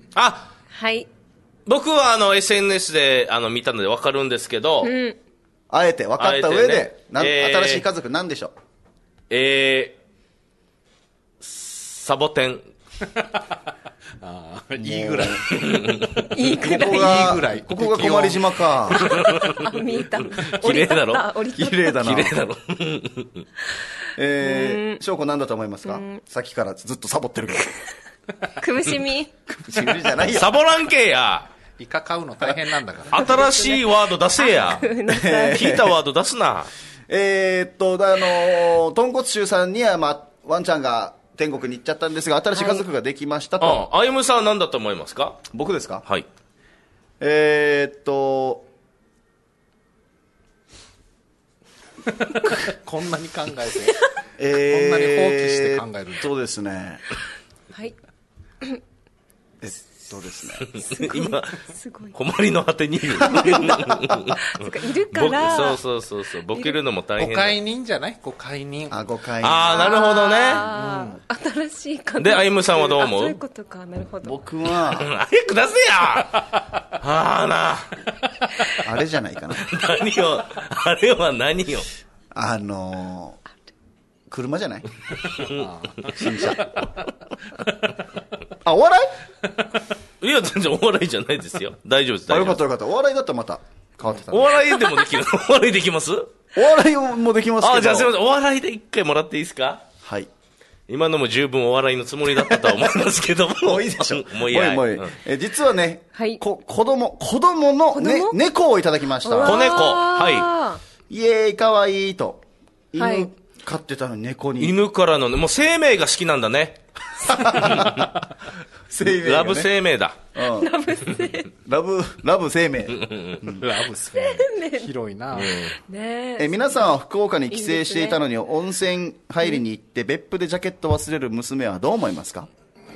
あ、 はい。 僕はSNS で見たので分かるんですけど、 あえて分かった上で、 ね新しい家族なんでしょう。 サボテン。 いいぐらい。 いいぐらい。 ここが困り島か。 あ、見えた。 綺麗だろ。 綺麗だな。 綺麗だろ。 翔子なんだと思いますか？さっきからずっとサボってるけど。 くぶしみ。 くぶしみじゃないよ。 サボらんけや。 イカ買うの大変なんだから。 新しいワード出せや。聞いたワード出すな。 豚骨臭さんには、ワンちゃんが天国に行っちゃったんですが、新しい家族ができましたと。 あゆむさんは何だと思いますか？ 僕ですか？ はい。 こんなに考えて、こんなに放棄して考える。 そうですね。 はい。 そうですね。 今、 すごい。 困りの果てにいる。 いるから。 そう。ボケるのも大変。 ご解任じゃない？ご解任。 ご解任。 なるほどね。 新しい家。 で、あゆむさんはどう思う？ そういうことか、なるほど。 僕は、 早く出せやあれじゃないかな。 何よ、あれは何よ。 車じゃない？新車。お笑いや、全然お笑いじゃないですよ。大丈夫です。 よかった。お笑いだったらまた変わってた。 お笑いでもできる。お笑いできます？ お笑いもできますけど。 じゃあすいません。お笑いで一回もらっていいですか？ はい。 今のも十分お笑いのつもりだったとは思いますけども。 もういいでしょ。 もういいや。 実はね、子供の猫をいただきました。 子猫。はい。イエーイ、かわいいと。犬飼ってたのに猫に。 犬からの、もう生命が好きなんだね。ラブ生命だ。 ラブ生命。 ラブ生命。広いな。 皆さんは福岡に帰省していたのに温泉入りに行って別府でジャケット忘れる娘はどう思いますか？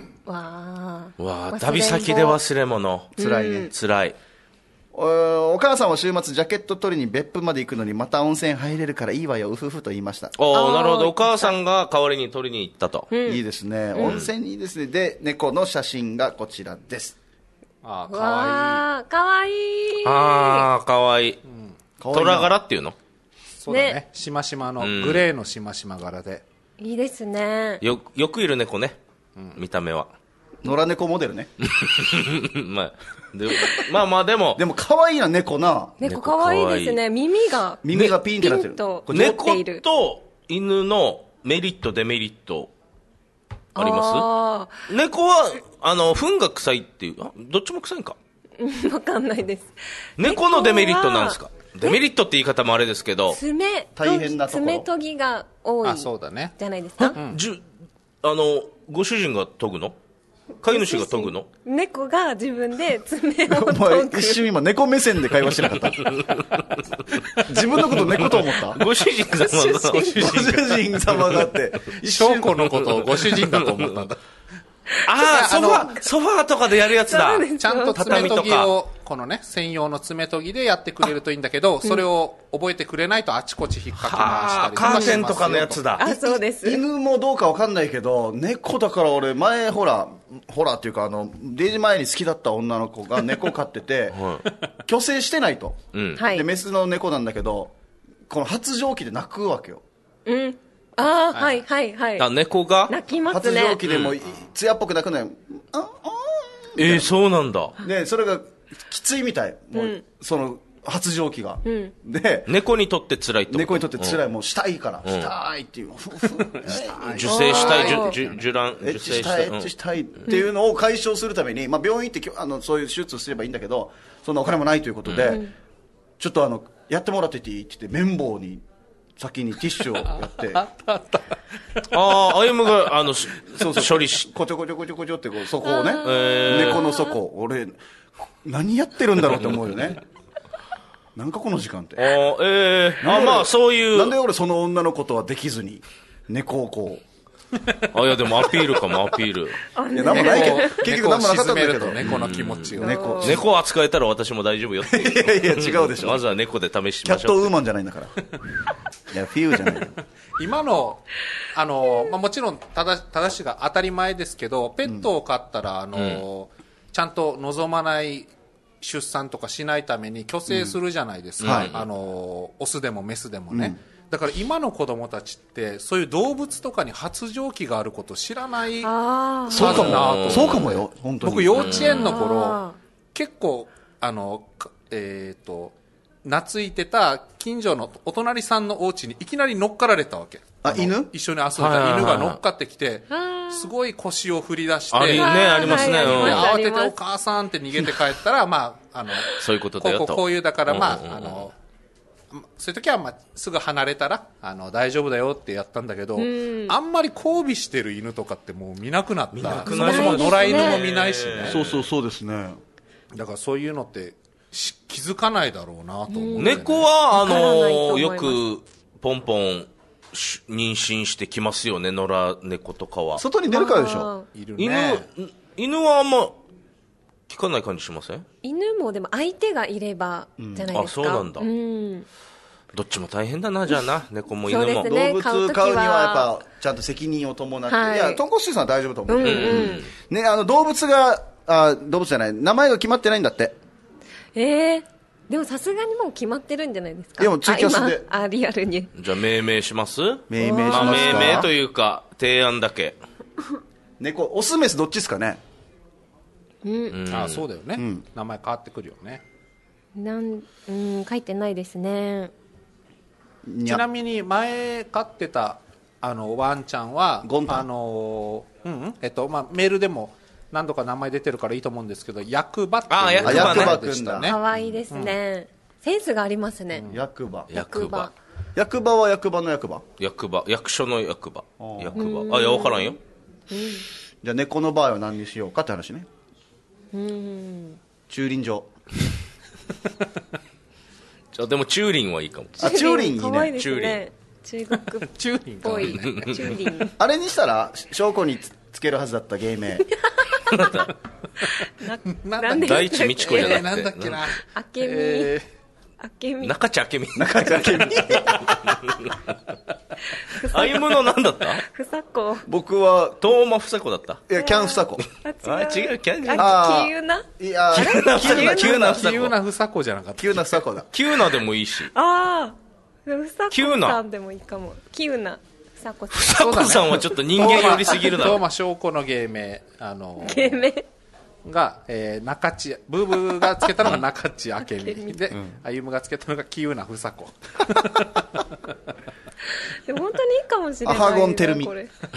旅先で忘れ物。 辛いね。 辛い。 お母さんは週末ジャケット取りに別府まで行くのにまた温泉入れるからいいわようふふと言いました。 なるほど。お母さんが代わりに取りに行ったと。 いいですね。温泉いいですね。で、猫の写真がこちらです。 かわいい。 かわいい。 かわいい。虎柄っていうの？ そうだね。しましまの、グレーのしましま柄で。 いいですね。 よくいる猫ね。見た目は。 野良猫モデルね。 まあでも可愛いな、猫な。 猫可愛いですね。耳がピンってなってる。 猫と犬のメリットデメリットあります？猫は糞が臭いっていう、どっちも臭いんか。 わかんないです。 猫のデメリットなんですか？デメリットって言い方もあれですけど、 大変なところ。 爪研ぎが多い。 そうだね。 じゃないですか。 ご主人が研ぐの？飼い主が研ぐの？ 猫が自分で爪を研ぐ。 一瞬今猫目線で会話してなかった。自分のこと猫と思った？ ご主人様がって。 翔子のことをご主人だと思ったんだ。 ソファーとかでやるやつだ。 ちゃんと爪研ぎを、このね、専用の爪研ぎでやってくれるといいんだけど、それを覚えてくれないとあちこち引っかき回したりとかしますよ。 カーテンとかのやつだ。 そうです。 犬もどうかわかんないけど、猫だから俺前ほらっていうかデイジ前に好きだった女の子が猫飼ってて、虚勢してないと。で、メスの猫なんだけど、この発情期で泣くわけよ。 はい。 猫が泣きますね。 発情期でも艶っぽく泣くのよ。 そうなんだ。 で、それがきついみたい。もうその発情期が。で、 猫にとって辛いと。 猫にとって辛い。もうしたいから。したいっていう。 受精したい、受卵、受精したい。 エッチしたいっていうのを解消するために、病院行ってそういう手術をすればいいんだけど、そんなお金もないということで、ちょっとやってもらってていいって言って、綿棒に先にティッシュをやって。 あゆむが、処理し。 こちょこちょってそこをね、猫の底、俺、何やってるんだろうって思うよね。なんかこの時間って。 そういう。 なんで俺その女の子とはできずに、猫をこう。 いやでもアピールかも、アピール。 いや、なんもないけど、結局なんもなかったんだけど。 猫の気持ちを。 猫扱えたら私も大丈夫よって。 いや、違うでしょ。 まずは猫で試しましょう。 キャットウーマンじゃないんだから。いや、フィーじゃないよ。 今の、もちろん正しが当たり前ですけど、ペットを飼ったら、 ちゃんと望まない出産とかしないために去勢するじゃないですか、オスでもメスでもね、だから今の子供たちってそういう動物とかに発情期があることを知らないそうかもそうかもよ本当に。 僕幼稚園の頃結構懐いてた近所のお隣さんのお家にいきなり乗っかられたわけ。 犬一緒に遊んでた犬が乗っかってきて、すごい腰を振り出して、 ありますね、 慌ててお母さんって逃げて帰ったら、 そういうことだよと。 こういうだから、そういう時は、すぐ離れたら、大丈夫だよってやったんだけど、あんまり交尾してる犬とかってもう見なくなった。そもそも野良犬も見ないしね。 そうですね。 だからそういうのって気づかないだろうなと思う、ね。 猫は、よく、ポンポン、妊娠してきますよね、野良猫とかは。 外に出るからでしょ。 いるね。 犬はあんま聞かない感じしません？ 犬もでも相手がいればじゃないですか。 そうなんだ。どっちも大変だな、じゃあな、猫も犬も。 そうですね、 動物飼うにはやっぱちゃんと責任を伴って、いや、トンコッシーさんは大丈夫と思う。ね、動物じゃない、名前が決まってないんだって。 でもさすがにもう決まってるんじゃないですか。 いやもうツイキャスでリアルに。 じゃあ命名します？ 命名しますか。 命名というか提案だけ。 猫オスメスどっちですかね。 そうだよね、名前変わってくるよね。 書いてないですね。 ちなみに前飼ってたワンちゃんはゴンタンメールでも何度か名前出てるからいいと思うんですけど、役場っていう役場でしたね。 可愛いですね、センスがありますね。 役場役は役場の役場。 役所の役場。いや分からんよ。 じゃあ猫の場合は何にしようかって話ね。駐輪場。 じゃあでもチューリンはいいかも。 チューリンいいね。 可愛いですね。中国っチューリンぽいチューリン。 あれにしたら証拠につけるはずだった芸名。 大地美智子じゃなくて。 なんだっけな。 明美。 中地明美。 中地明美。 歩むのなんだった？ ふさこ。 僕はトーマふさこだった。 いやキャンふさこ。 違うキャンじゃない。 急な。 いや急なふさこ。 急なふさこじゃなかった。 急なふさこだ。 急なでもいいし。 ふさこさんでもいいかも。急な。ふさこさん。 ふさこさんはちょっと人間寄りすぎるな。 トーマ証拠の芸名芸名が、中地ブーブーがつけたのが中地明美で、歩がつけたのが急なふさこ。 でも本当にいいかもしれない。 アハゴンテルミ。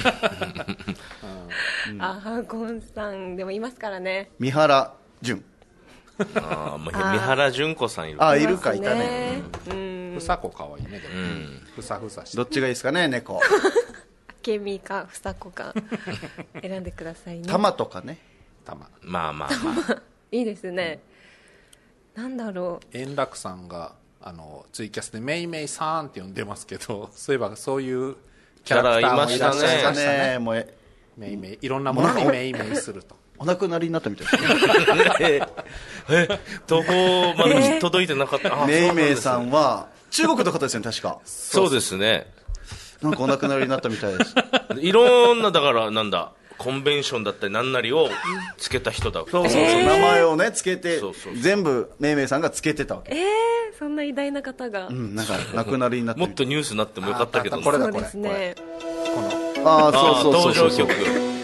アハゴンさんでもいますからね。 三原純。 三原純子さんいる。 いるかいたね。 ふさこかわいいね。でもふさふさして。 どっちがいいですかね猫。 明美かふさこか選んでくださいね。 玉とかね。 まあいいですね。なんだろう。 円楽さんがツイキャスでメイメイさんって呼んでますけど、そういえばそういうキャラクターもいらっしゃいましたね。メイメイいろんなものにメイメイすると。 お亡くなりになったみたいですね。 どこまで届いてなかった。 メイメイさんは中国の方ですよね確か。 そうですね。 なんかお亡くなりになったみたいです。 いろんなだからなんだ。コンベンションだったり何なりをつけた人だ。 そう名前をねつけて全部めいめいさんがつけてたわけ。 そんな偉大な方が、 なんか亡くなりになってもっとニュースになってもよかったけど。 そうですね。 そう登場曲。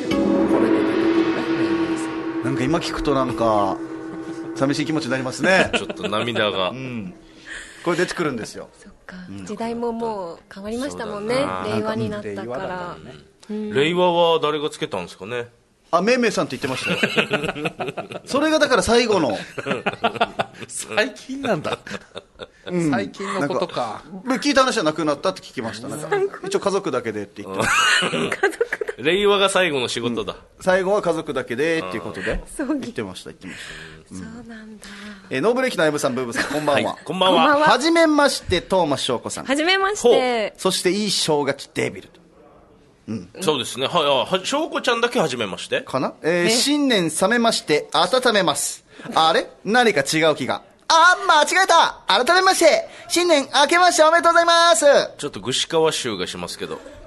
なんか今聞くとなんか寂しい気持ちになりますね。 ちょっと涙が。 これ出てくるんですよ。 そっか、時代ももう変わりましたもんね。令和になったから。 令和は誰がつけたんですかね。 めいめいさんって言ってましたよ。それがだから最後の最近なんだ。最近のことか。 聞いた話はなくなったって聞きました。なんか一応家族だけでって言って令和が最後の仕事だ。 最後は家族だけでっていうことで言ってました。 そうなんだ。 ノーブレーキのあやぶさん、ブーブさん、こんばんは。 こんばんは。 はじめまして、トーマス翔子さん。 はじめまして。 そしていい生姜デビルと。 そうですね。翔子ちゃんだけはじめましてかな。新年冷めまして温めます。あれ何か違う気が。間違えた。改めまして新年明けましておめでとうございます。 ちょっと串川臭がしますけど。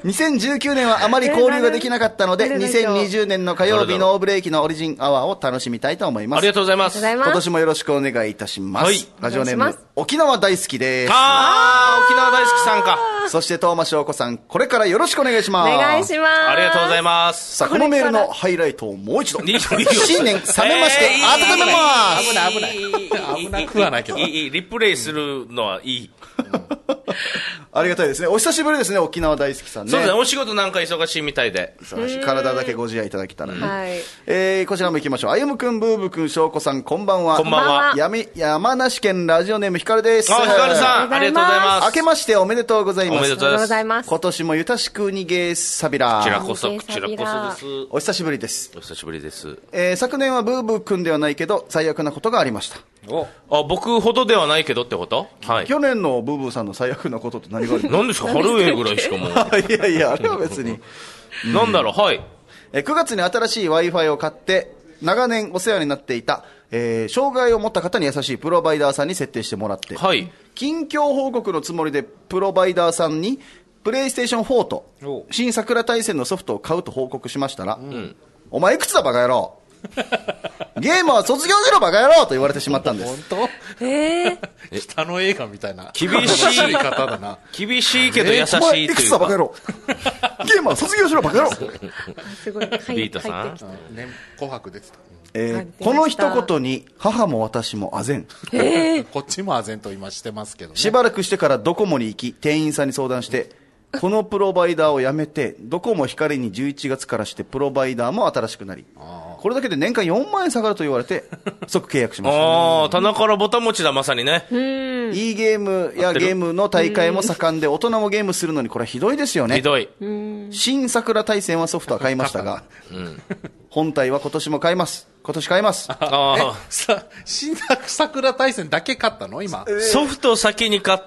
2019年はあまり交流ができなかったので、 誰でしょう 2020年の火曜日のブレーキのオリジンアワーを楽しみたいと思います。 ありがとうございます。 今年もよろしくお願いいたします。 はいラジオネームお願いします、 沖縄大好きです。 沖縄大好きさんか。 そして、東間翔子さん、これからよろしくお願いします。 お願いします。 ありがとうございます。 さあ、このメールのハイライトをもう一度。 いいよ新年冷めまして、温めます。 危ない危ない危なくはないけどいいリプレイするのはいい。 ありがたいですね。お久しぶりですね、沖縄大好きさんね。 そうですね、お仕事なんか忙しいみたいで。 忙しい体だけご自愛いただけたらね。 はい。 こちらも行きましょう。あゆむくん、ブーブくん、しょうこさん、こんばんは。 こんばんは。 山梨県ラジオネームひかるです。 ひかるさん、ありがとうございます。 明けましておめでとうございます。 おめでとうございます。 今年もゆたしくにげさびら。 こちらこそです。 お久しぶりです。 お久しぶりです。 昨年はブーブーくんではないけど、最悪なことがありました。 僕ほどではないけどってこと？はい。 去年のブーブーさんの最悪なことって何がある何ですか？春上ぐらいしかもう。 いやいや、あれは別に。 なんだろう、はい。 9月に新しい Wi-Fi を買って、長年お世話になっていた、障害を持った方に優しいプロバイダーさんに設定してもらって、 はい。 近況報告のつもりでプロバイダーさんに、プレイステーション4と、新桜大戦のソフトを買うと報告しましたら、お前いくつだバカ野郎ゲームは卒業しろバカ野郎と言われてしまったんです。 本当？北の映画みたいな厳しい方だな。 厳しいけど優しいお前いくというか。 つだバカ野郎ゲームは卒業しろバカ野郎すごい。 ビートさん。 紅白出てた。 この一言に母も私も唖然。 こっちも唖然と今してますけどね。 しばらくしてからドコモに行き、店員さんに相談して、このプロバイダーをやめて、ドコモ光に11月からしてプロバイダーも新しくなり、これだけで年間4万円下がると言われて、即契約しました。 ああ、棚からボタン持ちだ、まさにね。 いいゲームやゲームの大会も盛んで、大人もゲームするのにこれはひどいですよね。 ひどい。 新桜大戦はソフトは買いましたが、本体は今年も買います。今年買います。 新桜大戦だけ買ったの今。 ソフトを先に買って、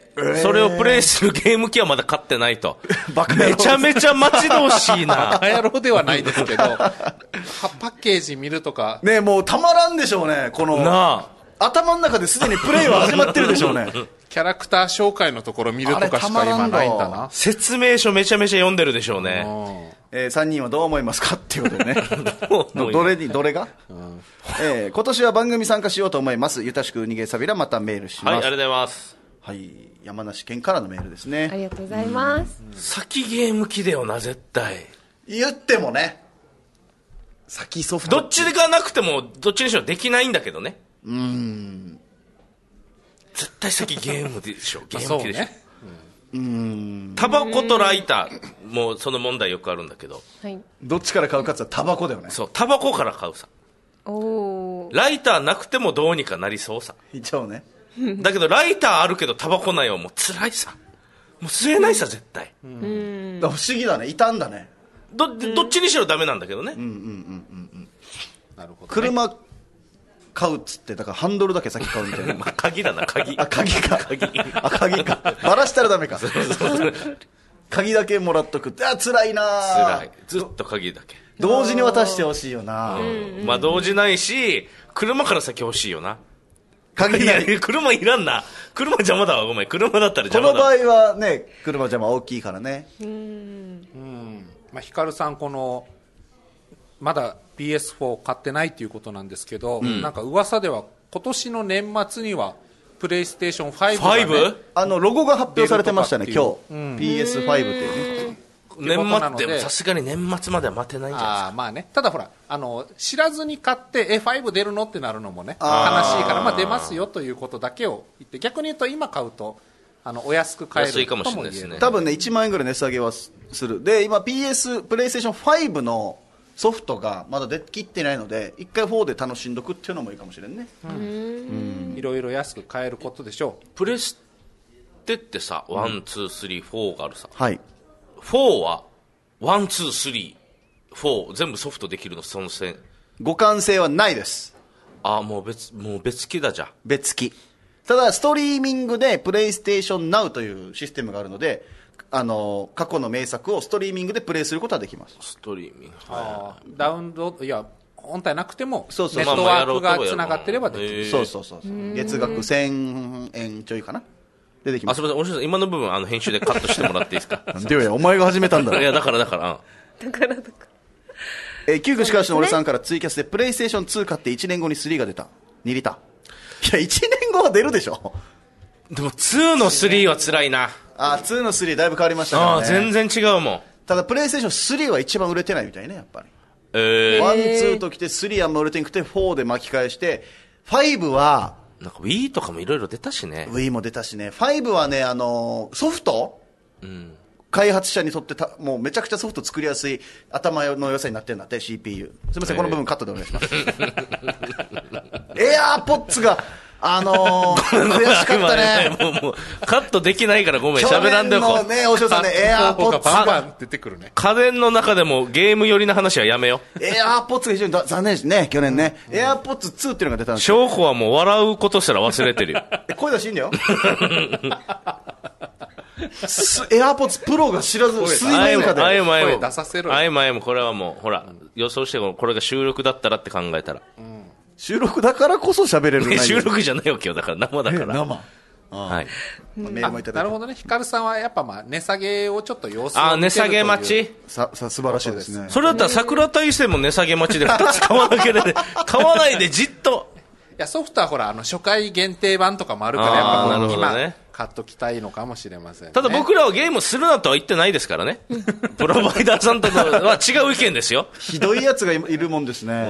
それをプレイするゲーム機はまだ買ってないと。めちゃめちゃ待ち遠しいな。 バカ野郎ではないですけど、パッケージ見るとか。 ね、もうたまらんでしょうね、この。 なあ。 頭の中ですでにプレイは始まってるでしょうね。 キャラクター紹介のところ見るとかしか今ないんだな。 説明書めちゃめちゃ読んでるでしょうね。 3人はどう思いますかっていうことでね。どれが、今年は番組参加しようと思います。ゆたしく逃げさびらまたメールします。 はい、ありがとうございます。 はい、山梨県からのメールですね。 ありがとうございます。 先ゲーム機だよな、絶対。 言ってもね。先ソフト。 どっちがなくても、どっちにしろできないんだけどね。絶対先ゲームでしょ。ゲーム機でしょ。タバコとライター、もうその問題よくあるんだけど。 はい。 どっちから買うかって言ったらタバコだよね。 そう、タバコから買うさ。ライターなくてもどうにかなりそうさ。 一応ね。 だけどライターあるけどタバコないはもう辛いさ。もう吸えないさ、絶対。 不思議だね。いたんだね。 どっちにしろダメなんだけどね。 なるほど。 車買うっつって、だからハンドルだけ先買うみたいな。 まあ、鍵だな、鍵。 鍵か。鍵か。バラしたらダメか。鍵だけもらっとくって。辛いな辛い。ずっと鍵だけ。 同時に渡してほしいよな。 まあ同時ないし、車から先欲しいよな。 鍵ない。 車いらんな。車邪魔だわ、ごめん。車だったら邪魔だ。 この場合はね、車邪魔大きいからね。 まあ、ヒカルさん、この、まだ PS4 買ってないっていうことなんですけど、なんか噂では今年の年末にはプレイステーション5が、ね、 ロゴが発表されてましたね、今日。PS5 っていうね。 年末でもさすがに年末までは待てないんじゃないですか。 まあね。ただほら、知らずに買って、5出るのってなるのもね、悲しいから、まあ出ますよということだけを言って、逆に言うと今買うと、お安く買えるとも言える。安いかもしれないですね。 多分ね、1万円ぐらい値下げはする。で、今プレイステーション5のソフトがまだ出きってないので、一回4で楽しんどくっていうのもいいかもしれんね。 いろいろ安く買えることでしょう。 プレステってさ、1、2、3、4があるさ。 はい。 4は、1、2、3、4、全部ソフトできるの、その線。 互換性はないです。 もう別機だじゃ。 別機。ただ、ストリーミングでプレイステーション Now というシステムがあるので、過去の名作をストリーミングでプレイすることはできます。 ストリーミング。 ダウンロード、いや、本体なくても、 そうそうネットワークがつながってればできる。 そう。月額1000円ちょいかな。 出てきます。 すみません、おしさん、今の部分、編集でカットしてもらっていいですか。 なんでよや、お前が始めたんだろ。 いや、だから。 キュークしかしの俺さんからツイキャスでプレイステーション2買って1年後に3が出た。2リタ。いや、1年後は出るでしょ。 でも、2の3は辛いな。 2の3だいぶ変わりましたからね。 全然違うもん。 ただ、プレイステーション3は一番売れてないみたいね、やっぱり。 1、 2と来て、3は売れてなくて、4で巻き返して、5は、 なんか Wii とかもいろいろ出たしね。 Wii も出たしね。5はね、ソフト、開発者にとってもうめちゃくちゃソフト作りやすい頭の良さになってるんだって、CPU。すみません、この部分カットでお願いします。エアーポッツが、悔しかったね。 もうカットできないからごめん、喋らんでも。 去年のね、大城さんね、エアーポッツが出てくるね。 家電の中でもゲーム寄りな話はやめよ。 エアーポッツが非常に残念ですね、去年ね。エアーポッツ2っていうのが出たんですよ。 翔子はもう笑うことすら忘れてるよ。 声出しいいんだよ。エアーポッツプロが知らず、水面下で。 声出させろよ。 これはもう、ほら、予想してこれが収録だったらって考えたら。 収録だからこそ喋れる内容。 収録じゃないわけよ、だから生だから。 生。 はい。 メールもいただいて。 なるほどね。ヒカルさんはやっぱ値下げをちょっと様子を見てるという。 値下げ待ち。 素晴らしいですね。 それだったら桜大戦も値下げ待ちで2つ買わなければ、買わないでじっと。 いや、ソフトはほら、初回限定版とかもあるから、やっぱ今、買っときたいのかもしれませんね。 ただ僕らはゲームするなとは言ってないですからね。プロバイダーさんとかは違う意見ですよ。 ひどいやつがいるもんですね。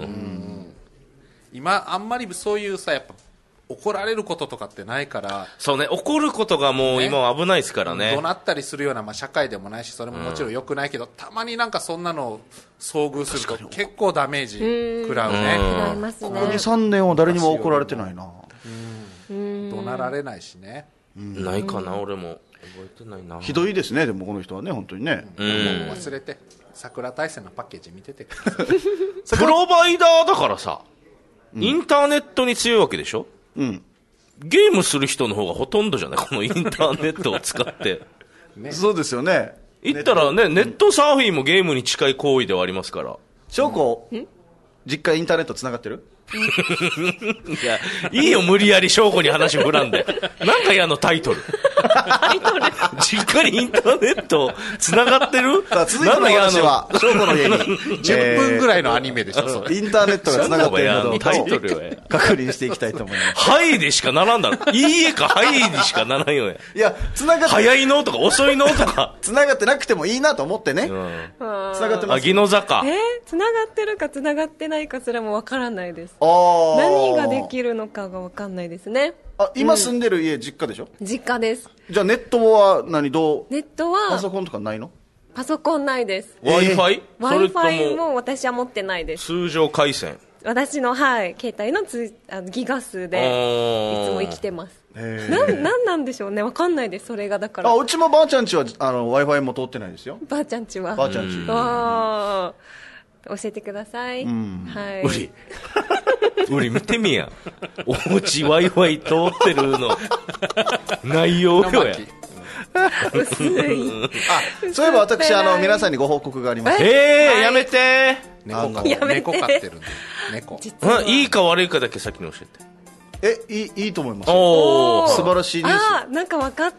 今あんまりそういうさ、やっぱ怒られることとかってないから。 そうね、怒ることがもう今は危ないですからね。 怒鳴ったりするような、社会でもないし、それももちろん良くないけど、たまになんかそんなの遭遇すると結構ダメージ食らうね。 食らいますね。 ここ2、3年は誰にも怒られてないな。 怒鳴られないしね。 ないかな、俺も覚えてないな。 ひどいですね、でもこの人はね、本当にね。 もう忘れて、桜大戦のパッケージ見ててください。 プロバイダーだからさ、インターネットに強いわけでしょ。ゲームする人の方がほとんどじゃない、このインターネットを使って。 そうですよね。 言ったらね、ネットサーフィンもゲームに近い行為ではありますから。 翔子、実家インターネットつながってる？ いや、いいよ、無理やり翔子に話振らんで。なんか嫌のタイトル。実家にインターネットつながってる？ さあ、続いての話は、翔子の家に。 10分ぐらいのアニメでしょ、それ。 インターネットがつながっているのタイトルを確認していきたいと思います。 はいでしかならんだろ。いいえかはいにしかならんよや。 いや、つながって。 早いのとか遅いのとか。 つながってなくてもいいなと思ってね。つながってます。 ギノ坂。 つながってるかつながってないかすらもわからないです。 何ができるのかがわかんないですね。 今住んでる家、実家でしょ？ 実家です。 じゃあネットはネットはパソコンとかないの？ パソコンないです。 Wi-Fi？ Wi-Fi も私は持ってないです。 通常回線。 私の、携帯のギガ数でいつも生きてます。なんなんでしょうね、わかんないです、それがだから。 うちもばあちゃんちはWi-Fi も通ってないですよ。 ばあちゃんちは。 ばあちゃんち。 教えてください。 はい。ウリ見てみや。おうち Wi-Fi 通ってるの。内容よや。 薄い。 そういえば私、皆さんにご報告があります。 やめて。 猫飼ってるんで。猫。 いいか悪いかだけ先に教えて。いいと思います。 素晴らしいニュース。なんかわかった。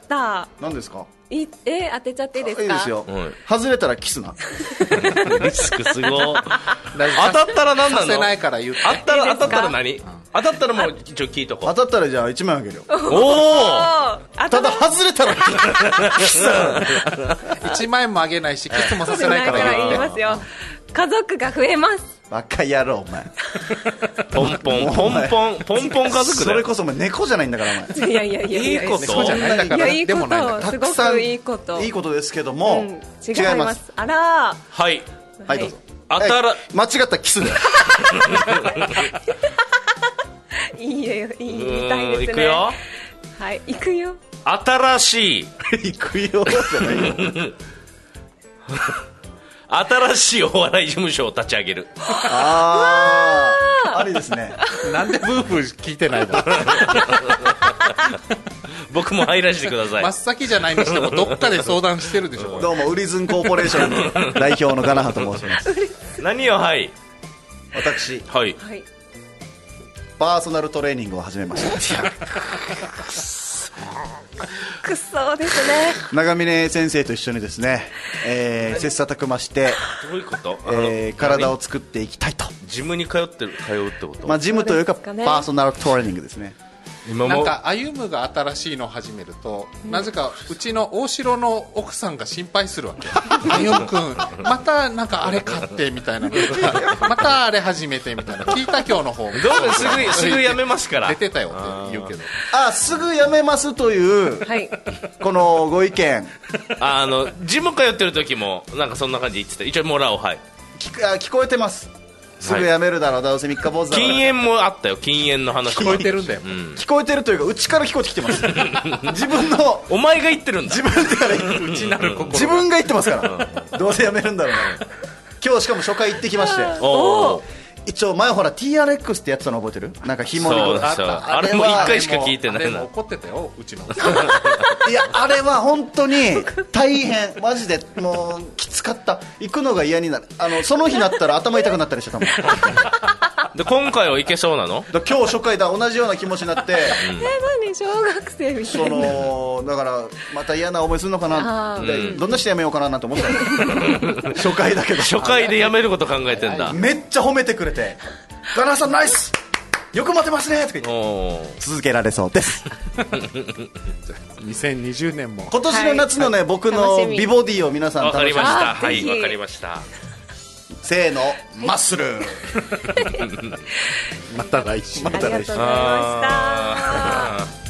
何ですか？ 当てちゃっていいですか？ いいですよ。外れたらキスな。 リスクすごい。当たったら何なの？ させないから言って。 当たったら何？当たったらもう一応聞いとこう。 当たったらじゃあ1万あげるよ。 おお。 ただ外れたらキス。 1万円もあげないし、キスもさせないから言いますよ。家族が増えます。 バカ野郎お前。 ポンポン家族だよ。 それこそお前猫じゃないんだからお前。 いやいいこと猫じゃないんだから。 いいこと、すごくいいこと。 いいことですけども、 違います。あら。 はいどうぞ。間違ったキスだよ。 いいみたいですね。 いくよ。 はい、いくよ。 新しい。 いくよじゃないよ。 新しいお笑い事務所を立ち上げる。 ありですね。 なんでブーブー聞いてないの？ 僕も入らせてください。 真っ先じゃないにしてもどっかで相談してるでしょ。 どうもウリズンコーポレーションの代表のガナハと申します。 何を私はいパーソナルトレーニングを始めました。 くっそですね。 長峰先生と一緒にですね、切磋琢磨して、 どういうこと？ 体を作っていきたいと。 ジムに通うってこと？ まあジムというかそうですかね、 パーソナルトレーニングですね。 今もなんか歩夢が新しいのを始めると、なぜかうちの大城の奥さんが心配するわけ。歩夢君またなんかあれ買ってみたいな、またあれ始めてみたいな、聞いた今日の方どうすぐやめますから。 出てたよって言うけど、 すぐやめますというはい。 このご意見ジム通ってる時もなんかそんな感じ言ってた。一応もらおう。はい。 聞こえてます。すぐやめるだろう、どうせ三日坊主だろう。 禁煙もあったよ。禁煙の話聞こえてるんだよ、 聞こえてるというか、うちから聞こえてきてます。自分のお前が言ってるんだ。 自分から内なる心自分が言ってますから。どうせやめるんだろうな。今日しかも初回行ってきまして、 おー一応前ほら TRX ってやってたの覚えてる？なんか紐にそうですよ。あれも1回しか聞いてないな。 あれも怒ってたよ、うちのいや、あれは本当に大変、マジでもうきつかった。行くのが嫌になる。その日になったら頭痛くなったりしてたもん。 で今回はいけそうなの？ 今日初回だ、同じような気持ちになって、 何小学生みたいな。 だからまた嫌な思いするのかな、でどんなしてやめようかなと思ったの。初回だけど。 初回でやめること考えてんだ。 めっちゃ褒めてくれて、ガラさんナイス、よく待てますねとか言って、 おー続けられそうです。 2020年も今年の夏のね、僕の美ボディを皆さんわかりました。はい、 ぜひわかりました。 せーの、マッスル。 また来週。 ありがとうございました。